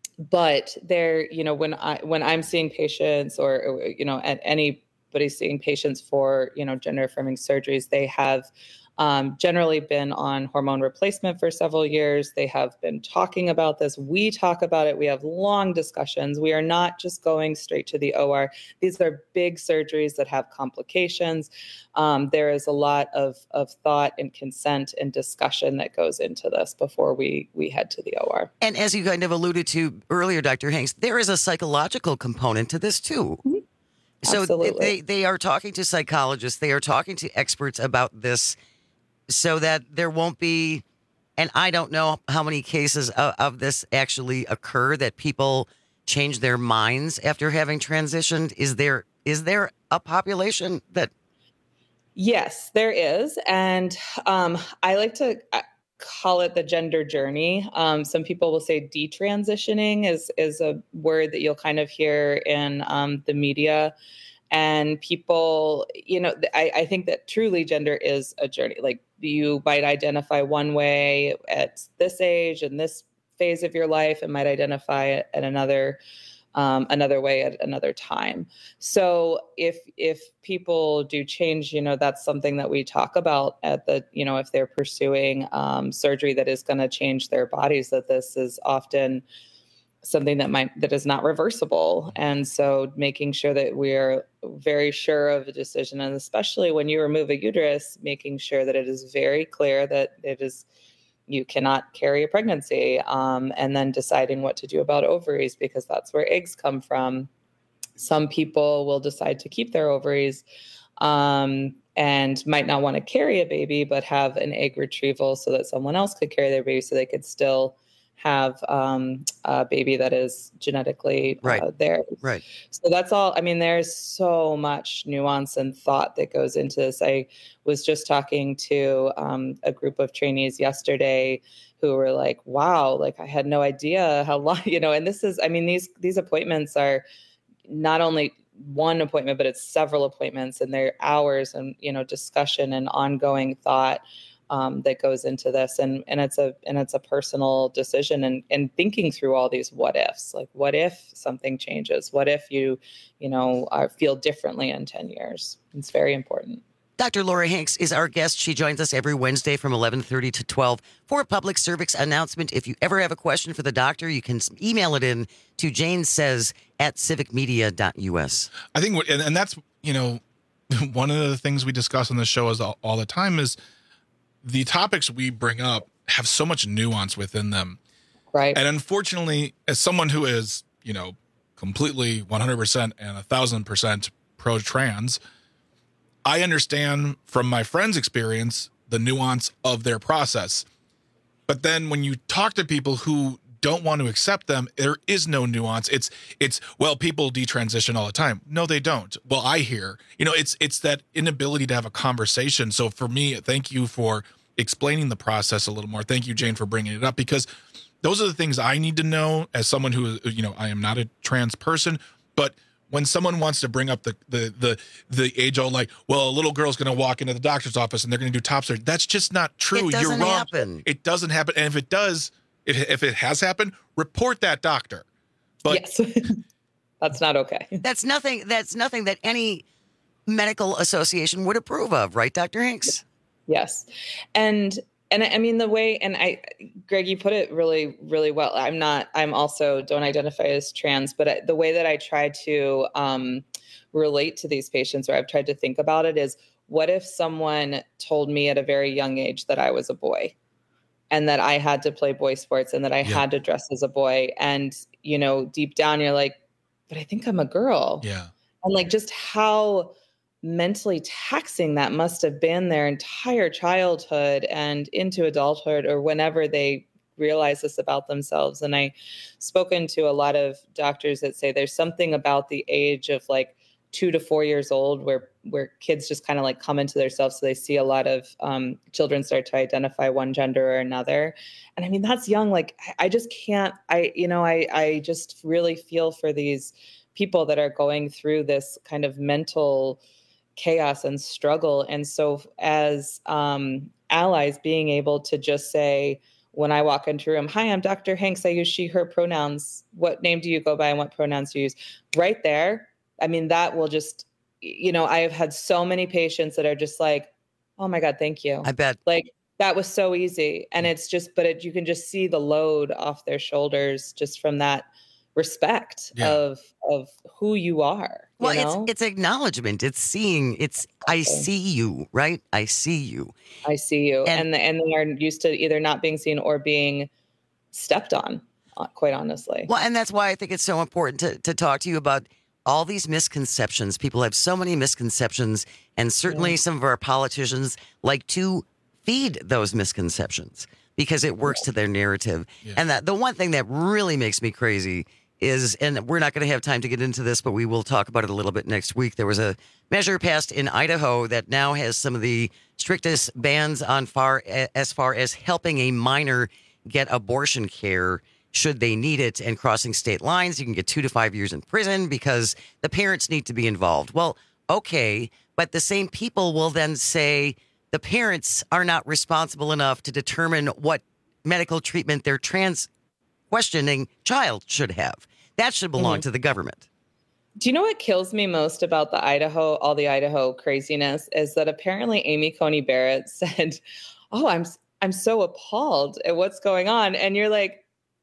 but there, you know, when I, when I'm seeing patients or, or you know, at anybody seeing patients for, you know, gender affirming surgeries, they have um, generally been on hormone replacement for several years. They have been talking about this. We talk about it. We have long discussions. We are not just going straight to the O R. These are big surgeries that have complications. Um, there is a lot of, of thought and consent and discussion that goes into this before we, we head to the O R. And as you kind of alluded to earlier, Doctor Hanks, there is a psychological component to this too. Mm-hmm. So Absolutely. they, they are talking to psychologists, they are talking to experts about this so that there won't be, and I don't know how many cases of, of this actually occur, that people change their minds after having transitioned. Is there is there a population that... Yes, there is. And um, I like to call it the gender journey. Um, some people will say detransitioning is, is a word that you'll kind of hear in um, the media. And people, you know, I, I think that truly gender is a journey. Like, you might identify one way at this age and this phase of your life, and might identify it at another Um, another way at another time. So if if people do change, you know, that's something that we talk about at the, you know, if they're pursuing um, surgery that is going to change their bodies, that this is often something that might that is not reversible. And so making sure that we're very sure of a decision, and especially when you remove a uterus, making sure that it is very clear that it is, you cannot carry a pregnancy, um, and then deciding what to do about ovaries, because that's where eggs come from. Some people will decide to keep their ovaries um, and might not want to carry a baby, but have an egg retrieval so that someone else could carry their baby, so they could still have um, a baby that is genetically uh, Right. theirs. Right. So that's all. I mean, there's so much nuance and thought that goes into this. I was just talking to um, a group of trainees yesterday who were like, wow, like, I had no idea how long, you know, and this is, I mean, these, these appointments are not only one appointment, but it's several appointments, and they're hours and, you know, discussion and ongoing thought Um, that goes into this, and and it's a and it's a personal decision, and and thinking through all these what ifs, like, what if something changes? What if you, you know, uh, feel differently in ten years? It's very important. Doctor Laura Hanks is our guest. She joins us every Wednesday from eleven thirty to twelve for a public service announcement. If you ever have a question for the doctor, you can email it in to Jane Says at civic media dot U S. I think, what- and, and that's, you know, one of the things we discuss on the show is all, all the time is the topics we bring up have so much nuance within them. Right. And unfortunately, as someone who is, you know, completely one hundred percent and a thousand percent pro-trans, I understand from my friend's experience the nuance of their process. But then when you talk to people who don't want to accept them, there is no nuance. It's, it's, well, people detransition all the time. No, they don't. Well, I hear, you know, it's, it's that inability to have a conversation. So for me, thank you for explaining the process a little more. Thank you, Jane, for bringing it up, because those are the things I need to know as someone who, you know, I am not a trans person, but when someone wants to bring up the, the, the, the age old, like, well, a little girl's going to walk into the doctor's office and they're going to do top surgery. That's just not true. It doesn't You're wrong. happen. It doesn't happen. And if it does, If, if it has happened, report that doctor. But yes. That's not okay. That's nothing. That's nothing that any medical association would approve of, right, Doctor Hanks? Yes, and and I mean the way, and I, Greg, you put it really, really well. I'm not. I'm also don't identify as trans, but I, the way that I try to um, relate to these patients, or I've tried to think about it, is what if someone told me at a very young age that I was a boy, and that I had to play boy sports, and that I yeah. had to dress as a boy, and you know, deep down, you're like, but I think I'm a girl. Yeah. And like just how mentally taxing that must have been their entire childhood and into adulthood or whenever they realize this about themselves. And I've spoken to a lot of doctors that say there's something about the age of like two to four years old where where kids just kind of like come into themselves. So they see a lot of um, children start to identify one gender or another. And I mean, that's young. Like, I just can't, I, you know, I, I just really feel for these people that are going through this kind of mental chaos and struggle. And so as um, allies, being able to just say, when I walk into a room, hi, I'm Doctor Hanks. I use she, her pronouns. What name do you go by and what pronouns do you use? Right there. I mean, that will just, you know, I have had so many patients that are just like, oh my God, thank you. I bet. Like, that was so easy. And it's just, but it, you can just see the load off their shoulders just from that respect yeah. of of who you are. You well, know? it's it's acknowledgement. It's seeing. It's okay. I see you, right? I see you. I see you. And, and, and they are used to either not being seen or being stepped on, quite honestly. Well, and that's why I think it's so important to, to talk to you about all these misconceptions. People have so many misconceptions, and certainly yeah. some of our politicians like to feed those misconceptions because it works yeah. to their narrative. Yeah. And that the one thing that really makes me crazy is, and we're not going to have time to get into this, but we will talk about it a little bit next week. There was a measure passed in Idaho that now has some of the strictest bans on far as far as helping a minor get abortion care should they need it, and crossing state lines. You can get two to five years in prison because the parents need to be involved. Well, okay, but the same people will then say the parents are not responsible enough to determine what medical treatment their trans questioning child should have. That should belong mm-hmm. to the government. Do you know what kills me most about the Idaho, all the Idaho craziness is that apparently Amy Coney Barrett said, oh, I'm, I'm so appalled at what's going on. And you're like,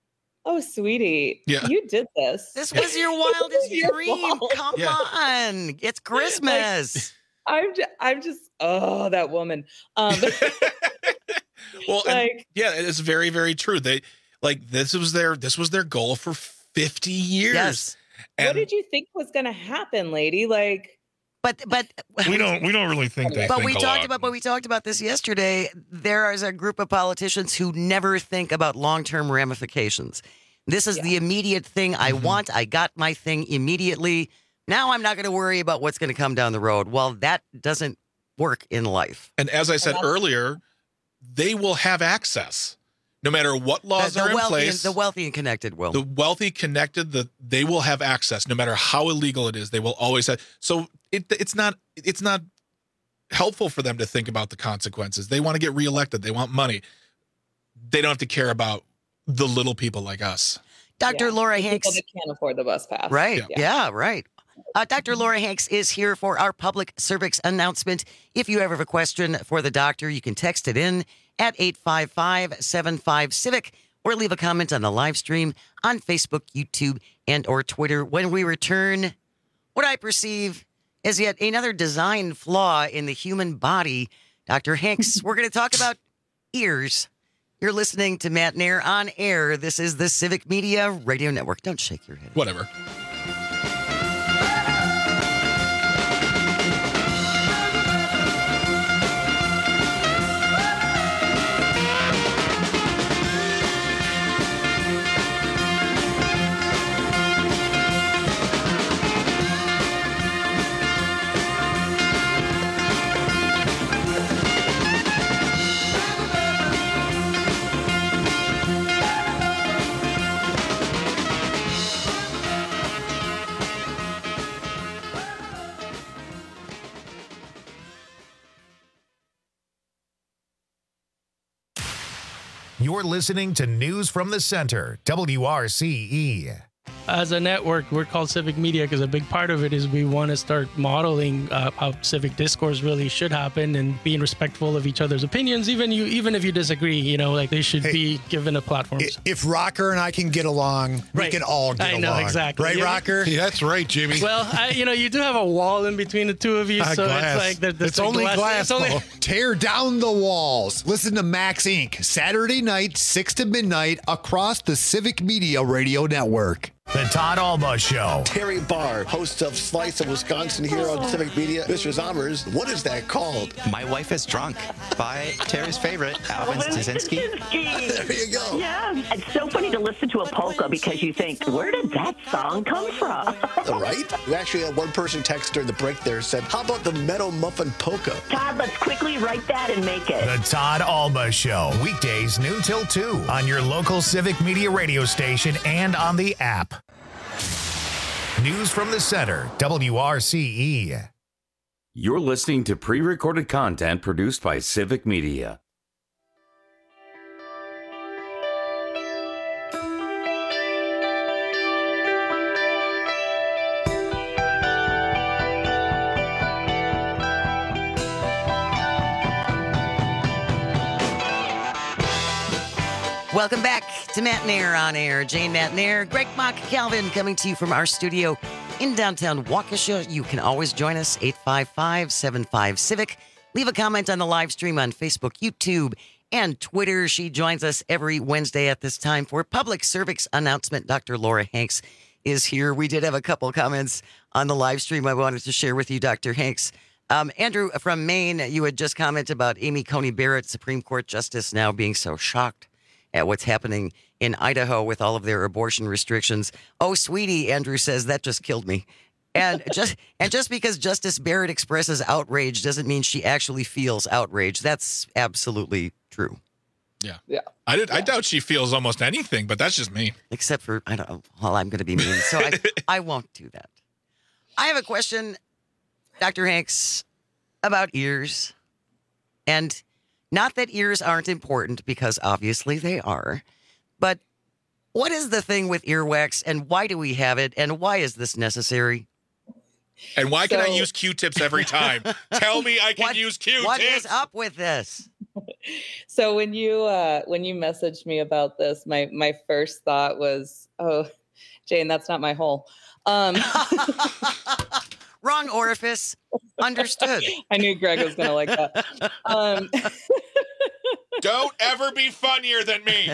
oh, sweetie, yeah. you did this. This was your wildest your dream. Fault. Come yeah. on. It's Christmas. Like, I'm, just, I'm just, oh, that woman. Um, well, like, and, yeah, it's very, very true. They like this was their this was their goal for fifty years. Yes. And what did you think was going to happen, lady? Like, but but we don't we don't really think they. But think we a talked lot. about but we talked about this yesterday. There is a group of politicians who never think about long term ramifications. This is yeah. the immediate thing I mm-hmm. want. I got my thing immediately. Now I'm not going to worry about what's going to come down the road. Well, that doesn't work in life. And as I said earlier, they will have access. No matter what laws the, the are in wealthy place, and, the wealthy and connected will. The wealthy connected, the they will have access. No matter how illegal it is, they will always have. So it it's not it's not helpful for them to think about the consequences. They want to get reelected. They want money. They don't have to care about the little people like us. Doctor Yeah. Laura People Hanks that can't afford the bus pass. Right. Yeah, yeah right. Uh, Doctor Laura Hanks is here for our public service announcement. If you ever have a question for the doctor, you can text it in at eight five five, seven five, civic or leave a comment on the live stream on Facebook, YouTube, and or Twitter. When we return, what I perceive as yet another design flaw in the human body. Doctor Hanks, we're going to talk about ears. You're listening to Matt Nair on air. This is the Civic Media Radio Network. Don't shake your head. Whatever. You're listening to News from the Center, W R C E. As a network, we're called Civic Media because a big part of it is we want to start modeling uh, how civic discourse really should happen and being respectful of each other's opinions, even you, even if you disagree. You know, like they should Hey, be given a platform. If Rocker and I can get along, we Right. can all get I know, along. exactly. Right, Yeah. Rocker? Yeah, that's right, Jimmy. Well, I, you know, you do have a wall in between the two of you, Ah, so glass. it's like the, the it's only glass. glass. It's only, though. Tear down the walls. Listen to Max Incorporated. Saturday night, six to midnight, across the Civic Media Radio Network. The Todd Alba Show. Terry Barr, host of Slice of Wisconsin here on Civic Media. Mister Zommers, what is that called? My Wife is Drunk by Terry's favorite, Alvin Stasinski. There you go. Yeah, it's so funny to listen to a polka because you think, where did that song come from? All right. We actually had one person text during the break there said, how about the Meadow Muffin Polka? Todd, let's quickly write that and make it. The Todd Alba Show. Weekdays noon till two on your local Civic Media radio station and on the app. News from the Center, W R C E. You're listening to pre-recorded content produced by Civic Media. Welcome back to Matt Nair on Air. Jane Matt Nair, Greg Mock, Calvin coming to you from our studio in downtown Waukesha. You can always join us, eight five five, seven five, Civic. Leave a comment on the live stream on Facebook, YouTube, and Twitter. She joins us every Wednesday at this time for public service announcement. Doctor Laura Hanks is here. We did have a couple comments on the live stream I wanted to share with you, Doctor Hanks. Um, Andrew from Maine, you had just commented about Amy Coney Barrett, Supreme Court Justice, now being so shocked at what's happening in Idaho with all of their abortion restrictions. Oh, sweetie, Andrew says, that just killed me. And just and just because Justice Barrett expresses outrage doesn't mean she actually feels outrage. That's absolutely true. Yeah. Yeah. I did. I doubt she feels almost anything, but that's just me. Except for, I don't know, well, I'm going to be mean, so I, I won't do that. I have a question, Doctor Hanks, about ears. And not that ears aren't important, because obviously they are. But what is the thing with earwax, and why do we have it, and why is this necessary? And why can So- I use Q-tips every time? Tell me I can What- use Q-tips. What is up with this? So when you uh, when you messaged me about this, my my first thought was, oh, Jane, that's not my hole. Um, Wrong orifice. Understood. I knew Greg was going to like that. Um, Don't ever be funnier than me.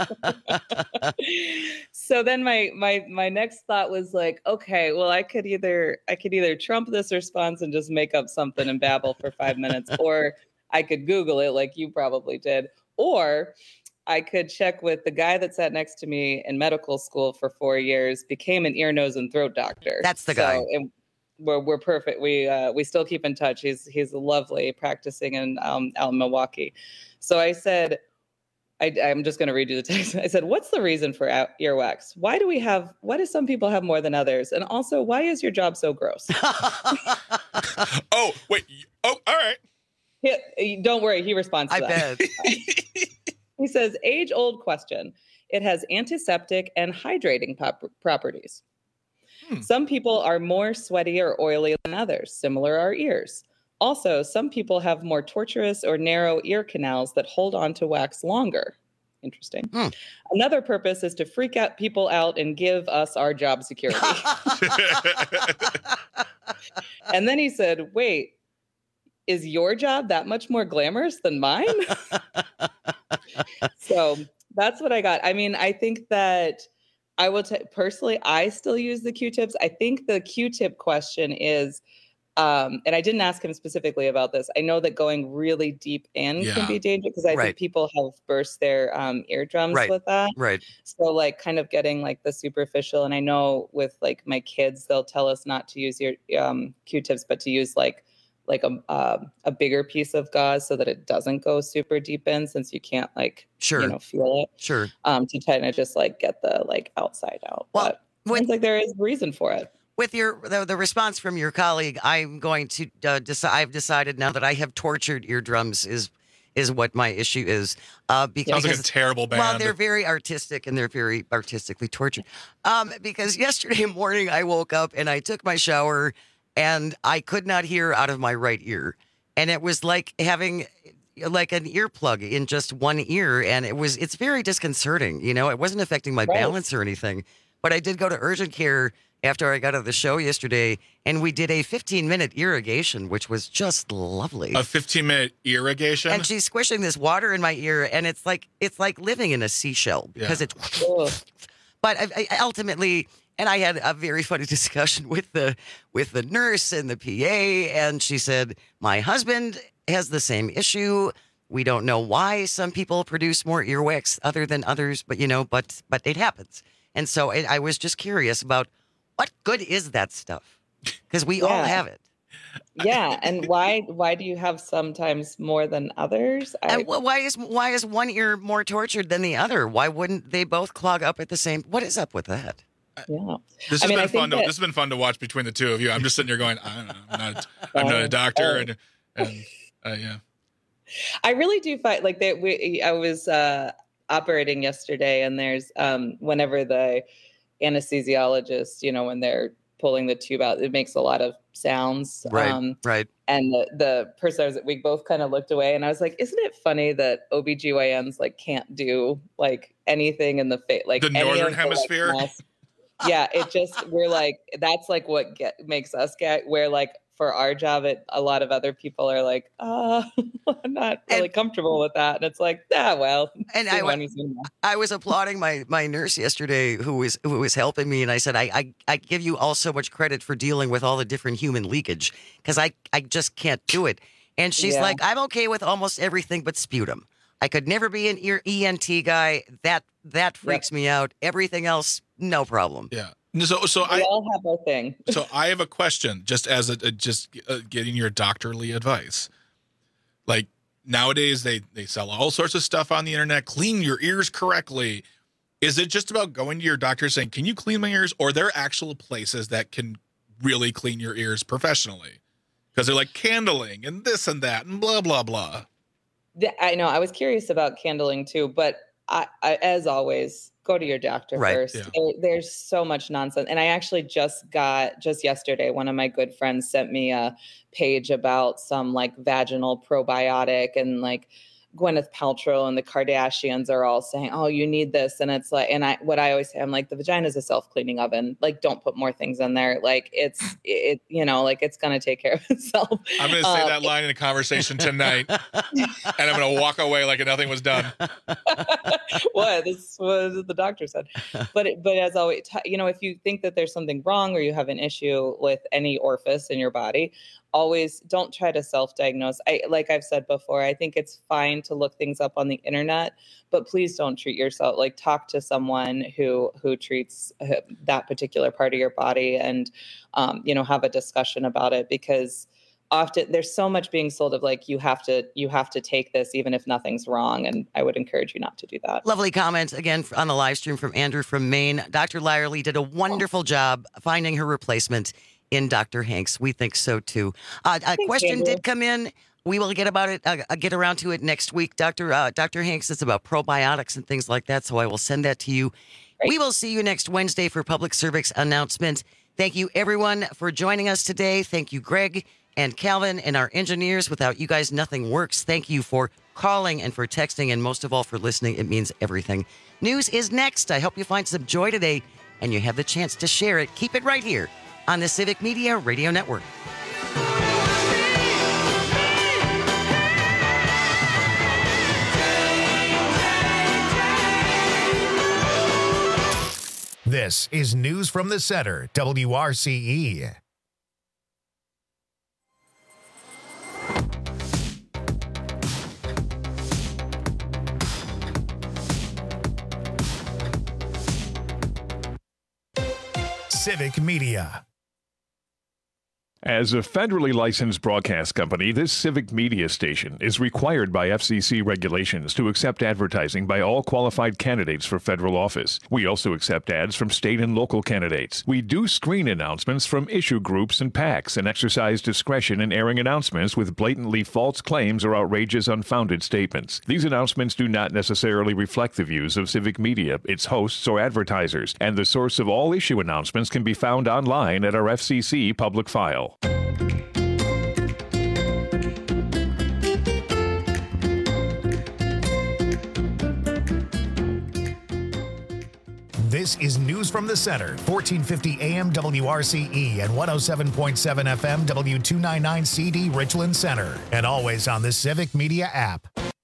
so then my my my next thought was like, okay, well, I could either I could either trump this response and just make up something and babble for five minutes, or I could Google it like you probably did, or I could check with the guy that sat next to me in medical school for four years, became an ear, nose, and throat doctor. That's the So, guy. and we're we're perfect. We uh, we still keep in touch. He's he's lovely, practicing in um, out in Milwaukee. So I said, I, I'm just going to read you the text. I said, what's the reason for out- earwax? Why do we have, why do some people have more than others? And also, why is your job so gross? Oh, wait. Oh, all right. He, don't worry. He responds to I that. bet. He says, age old question. It has antiseptic and hydrating pop- properties. Hmm. Some people are more sweaty or oily than others. Similar are ears. Also, some people have more tortuous or narrow ear canals that hold on to wax longer. Interesting. Hmm. Another purpose is to freak out people out and give us our job security. And then he said, wait, is your job that much more glamorous than mine? So that's what I got. I mean, I think that I will t- personally, I still use the Q-tips. I think the Q-tip question is, um, and I didn't ask him specifically about this. I know that going really deep in Yeah. can be dangerous because I Right. think people have burst their um, eardrums Right. with that. Right. So like kind of getting like the superficial. And I know with like my kids, they'll tell us not to use your um, Q-tips, but to use like like a uh, a bigger piece of gauze so that it doesn't go super deep in, since you can't like Sure. you know feel it. Sure. Um, to kind of just like get the like outside out. Well, but it seems like there is reason for it. With your the, the response from your colleague, I'm going to uh, decide. I've decided now that I have tortured eardrums is is what my issue is. Uh, because, Sounds like a terrible band. Well, they're very artistic and they're very artistically tortured. Um, because yesterday morning I woke up and I took my shower and I could not hear out of my right ear. And it was like having like an earplug in just one ear. And it was, it's very disconcerting. You know, it wasn't affecting my Right. balance or anything, but I did go to urgent care after I got out of the show yesterday, and we did a fifteen minute irrigation, which was just lovely. A fifteen minute irrigation? And she's squishing this water in my ear, and it's like it's like living in a seashell because Yeah. it's. But I, I ultimately, and I had a very funny discussion with the with the nurse and the P A, and she said, "My husband has the same issue. We don't know why some people produce more earwax other than others, but you know, but but it happens." And so I, I was just curious about what good is that stuff, because we all Yeah. have it. Yeah, and why why do you have sometimes more than others? I, And wh- why is why is one ear more tortured than the other? Why wouldn't they both clog up at the same? What is up with that? Yeah, This I has mean, I been think fun. To, that- this has been fun to watch between the two of you. I'm just sitting here going, I don't know. I'm not. I'm not a Oh, doctor, oh. and, and uh, yeah. I really do find like that. We I was uh, operating yesterday, and there's um, whenever the anesthesiologist, you know, when they're pulling the tube out, it makes a lot of sounds. Right, Um, right. and the, the person I was, we both kind of looked away, and I was like, isn't it funny that O B G Y Ns like can't do like anything in the face, like The any northern of the, like, hemisphere? mass- yeah, it just, we're like, that's like what get, makes us get, where like for our job, it, a lot of other people are like, uh, I'm not really comfortable with that. And it's like, ah, well. And see I, when wa- you see them. I was applauding my my nurse yesterday, who was who was helping me, and I said, I I, I give you all so much credit for dealing with all the different human leakage, because I I just can't do it. And she's Yeah. like, I'm okay with almost everything but sputum. I could never be an ear E N T guy. That that freaks me out. Everything else, no problem. Yeah. So, so We I all have our thing. so I have a question, just as a, a just uh, getting your doctorly advice. Like nowadays, they they sell all sorts of stuff on the internet. Clean your ears correctly. Is it just about going to your doctor saying, "Can you clean my ears?" Or are there actual places that can really clean your ears professionally? Because they're like candling and this and that and blah blah blah. Yeah, I know. I was curious about candling too, but I, I, as always, go to your doctor Right. first. Yeah. There, there's so much nonsense. And I actually just got, just yesterday, one of my good friends sent me a page about some like vaginal probiotic, and like Gwyneth Paltrow and the Kardashians are all saying, oh, you need this. And it's like, and I, what I always say, I'm like, the vagina is a self-cleaning oven. Like, don't put more things in there. Like it's, it, you know, like it's going to take care of itself. I'm going to say Um, that line in a conversation tonight, and I'm going to walk away like nothing was done. What this was the doctor said, but it, but as always, t- you know, if you think that there's something wrong or you have an issue with any orifice in your body, always don't try to self-diagnose. I like I've said before, I think it's fine to look things up on the internet, but please don't treat yourself. Like talk to someone who who treats uh, that particular part of your body, and um, you know, have a discussion about it, because often there's so much being sold of like you have to you have to take this even if nothing's wrong, and I would encourage you not to do that. Lovely comment again on the live stream from Andrew from Maine. Doctor Lyerly did a wonderful job finding her replacement in Doctor Hanks. We think so too. Uh, a question Andrew. did come in. We will get about it. Uh, get around to it next week, Doctor Uh, Doctor Hanks. It's about probiotics and things like that. So I will send that to you. We will see you next Wednesday for public service announcement. Thank you everyone for joining us today. Thank you, Greg and Calvin and our engineers. Without you guys, nothing works. Thank you for calling and for texting, and most of all for listening. It means everything. News is next. I hope you find some joy today and you have the chance to share it. Keep it right here on the Civic Media Radio Network. This is News from the Center, W R C E. Civic Media. As a federally licensed broadcast company, this civic media station is required by F C C regulations to accept advertising by all qualified candidates for federal office. We also accept ads from state and local candidates. We do screen announcements from issue groups and PACs and exercise discretion in airing announcements with blatantly false claims or outrageous, unfounded statements. These announcements do not necessarily reflect the views of Civic Media, its hosts, or advertisers, and the source of all issue announcements can be found online at our F C C public file. This is News from the Center, fourteen fifty A M W R C E and one oh seven point seven F M W two ninety-nine C D Richland Center, and always on the Civic Media app.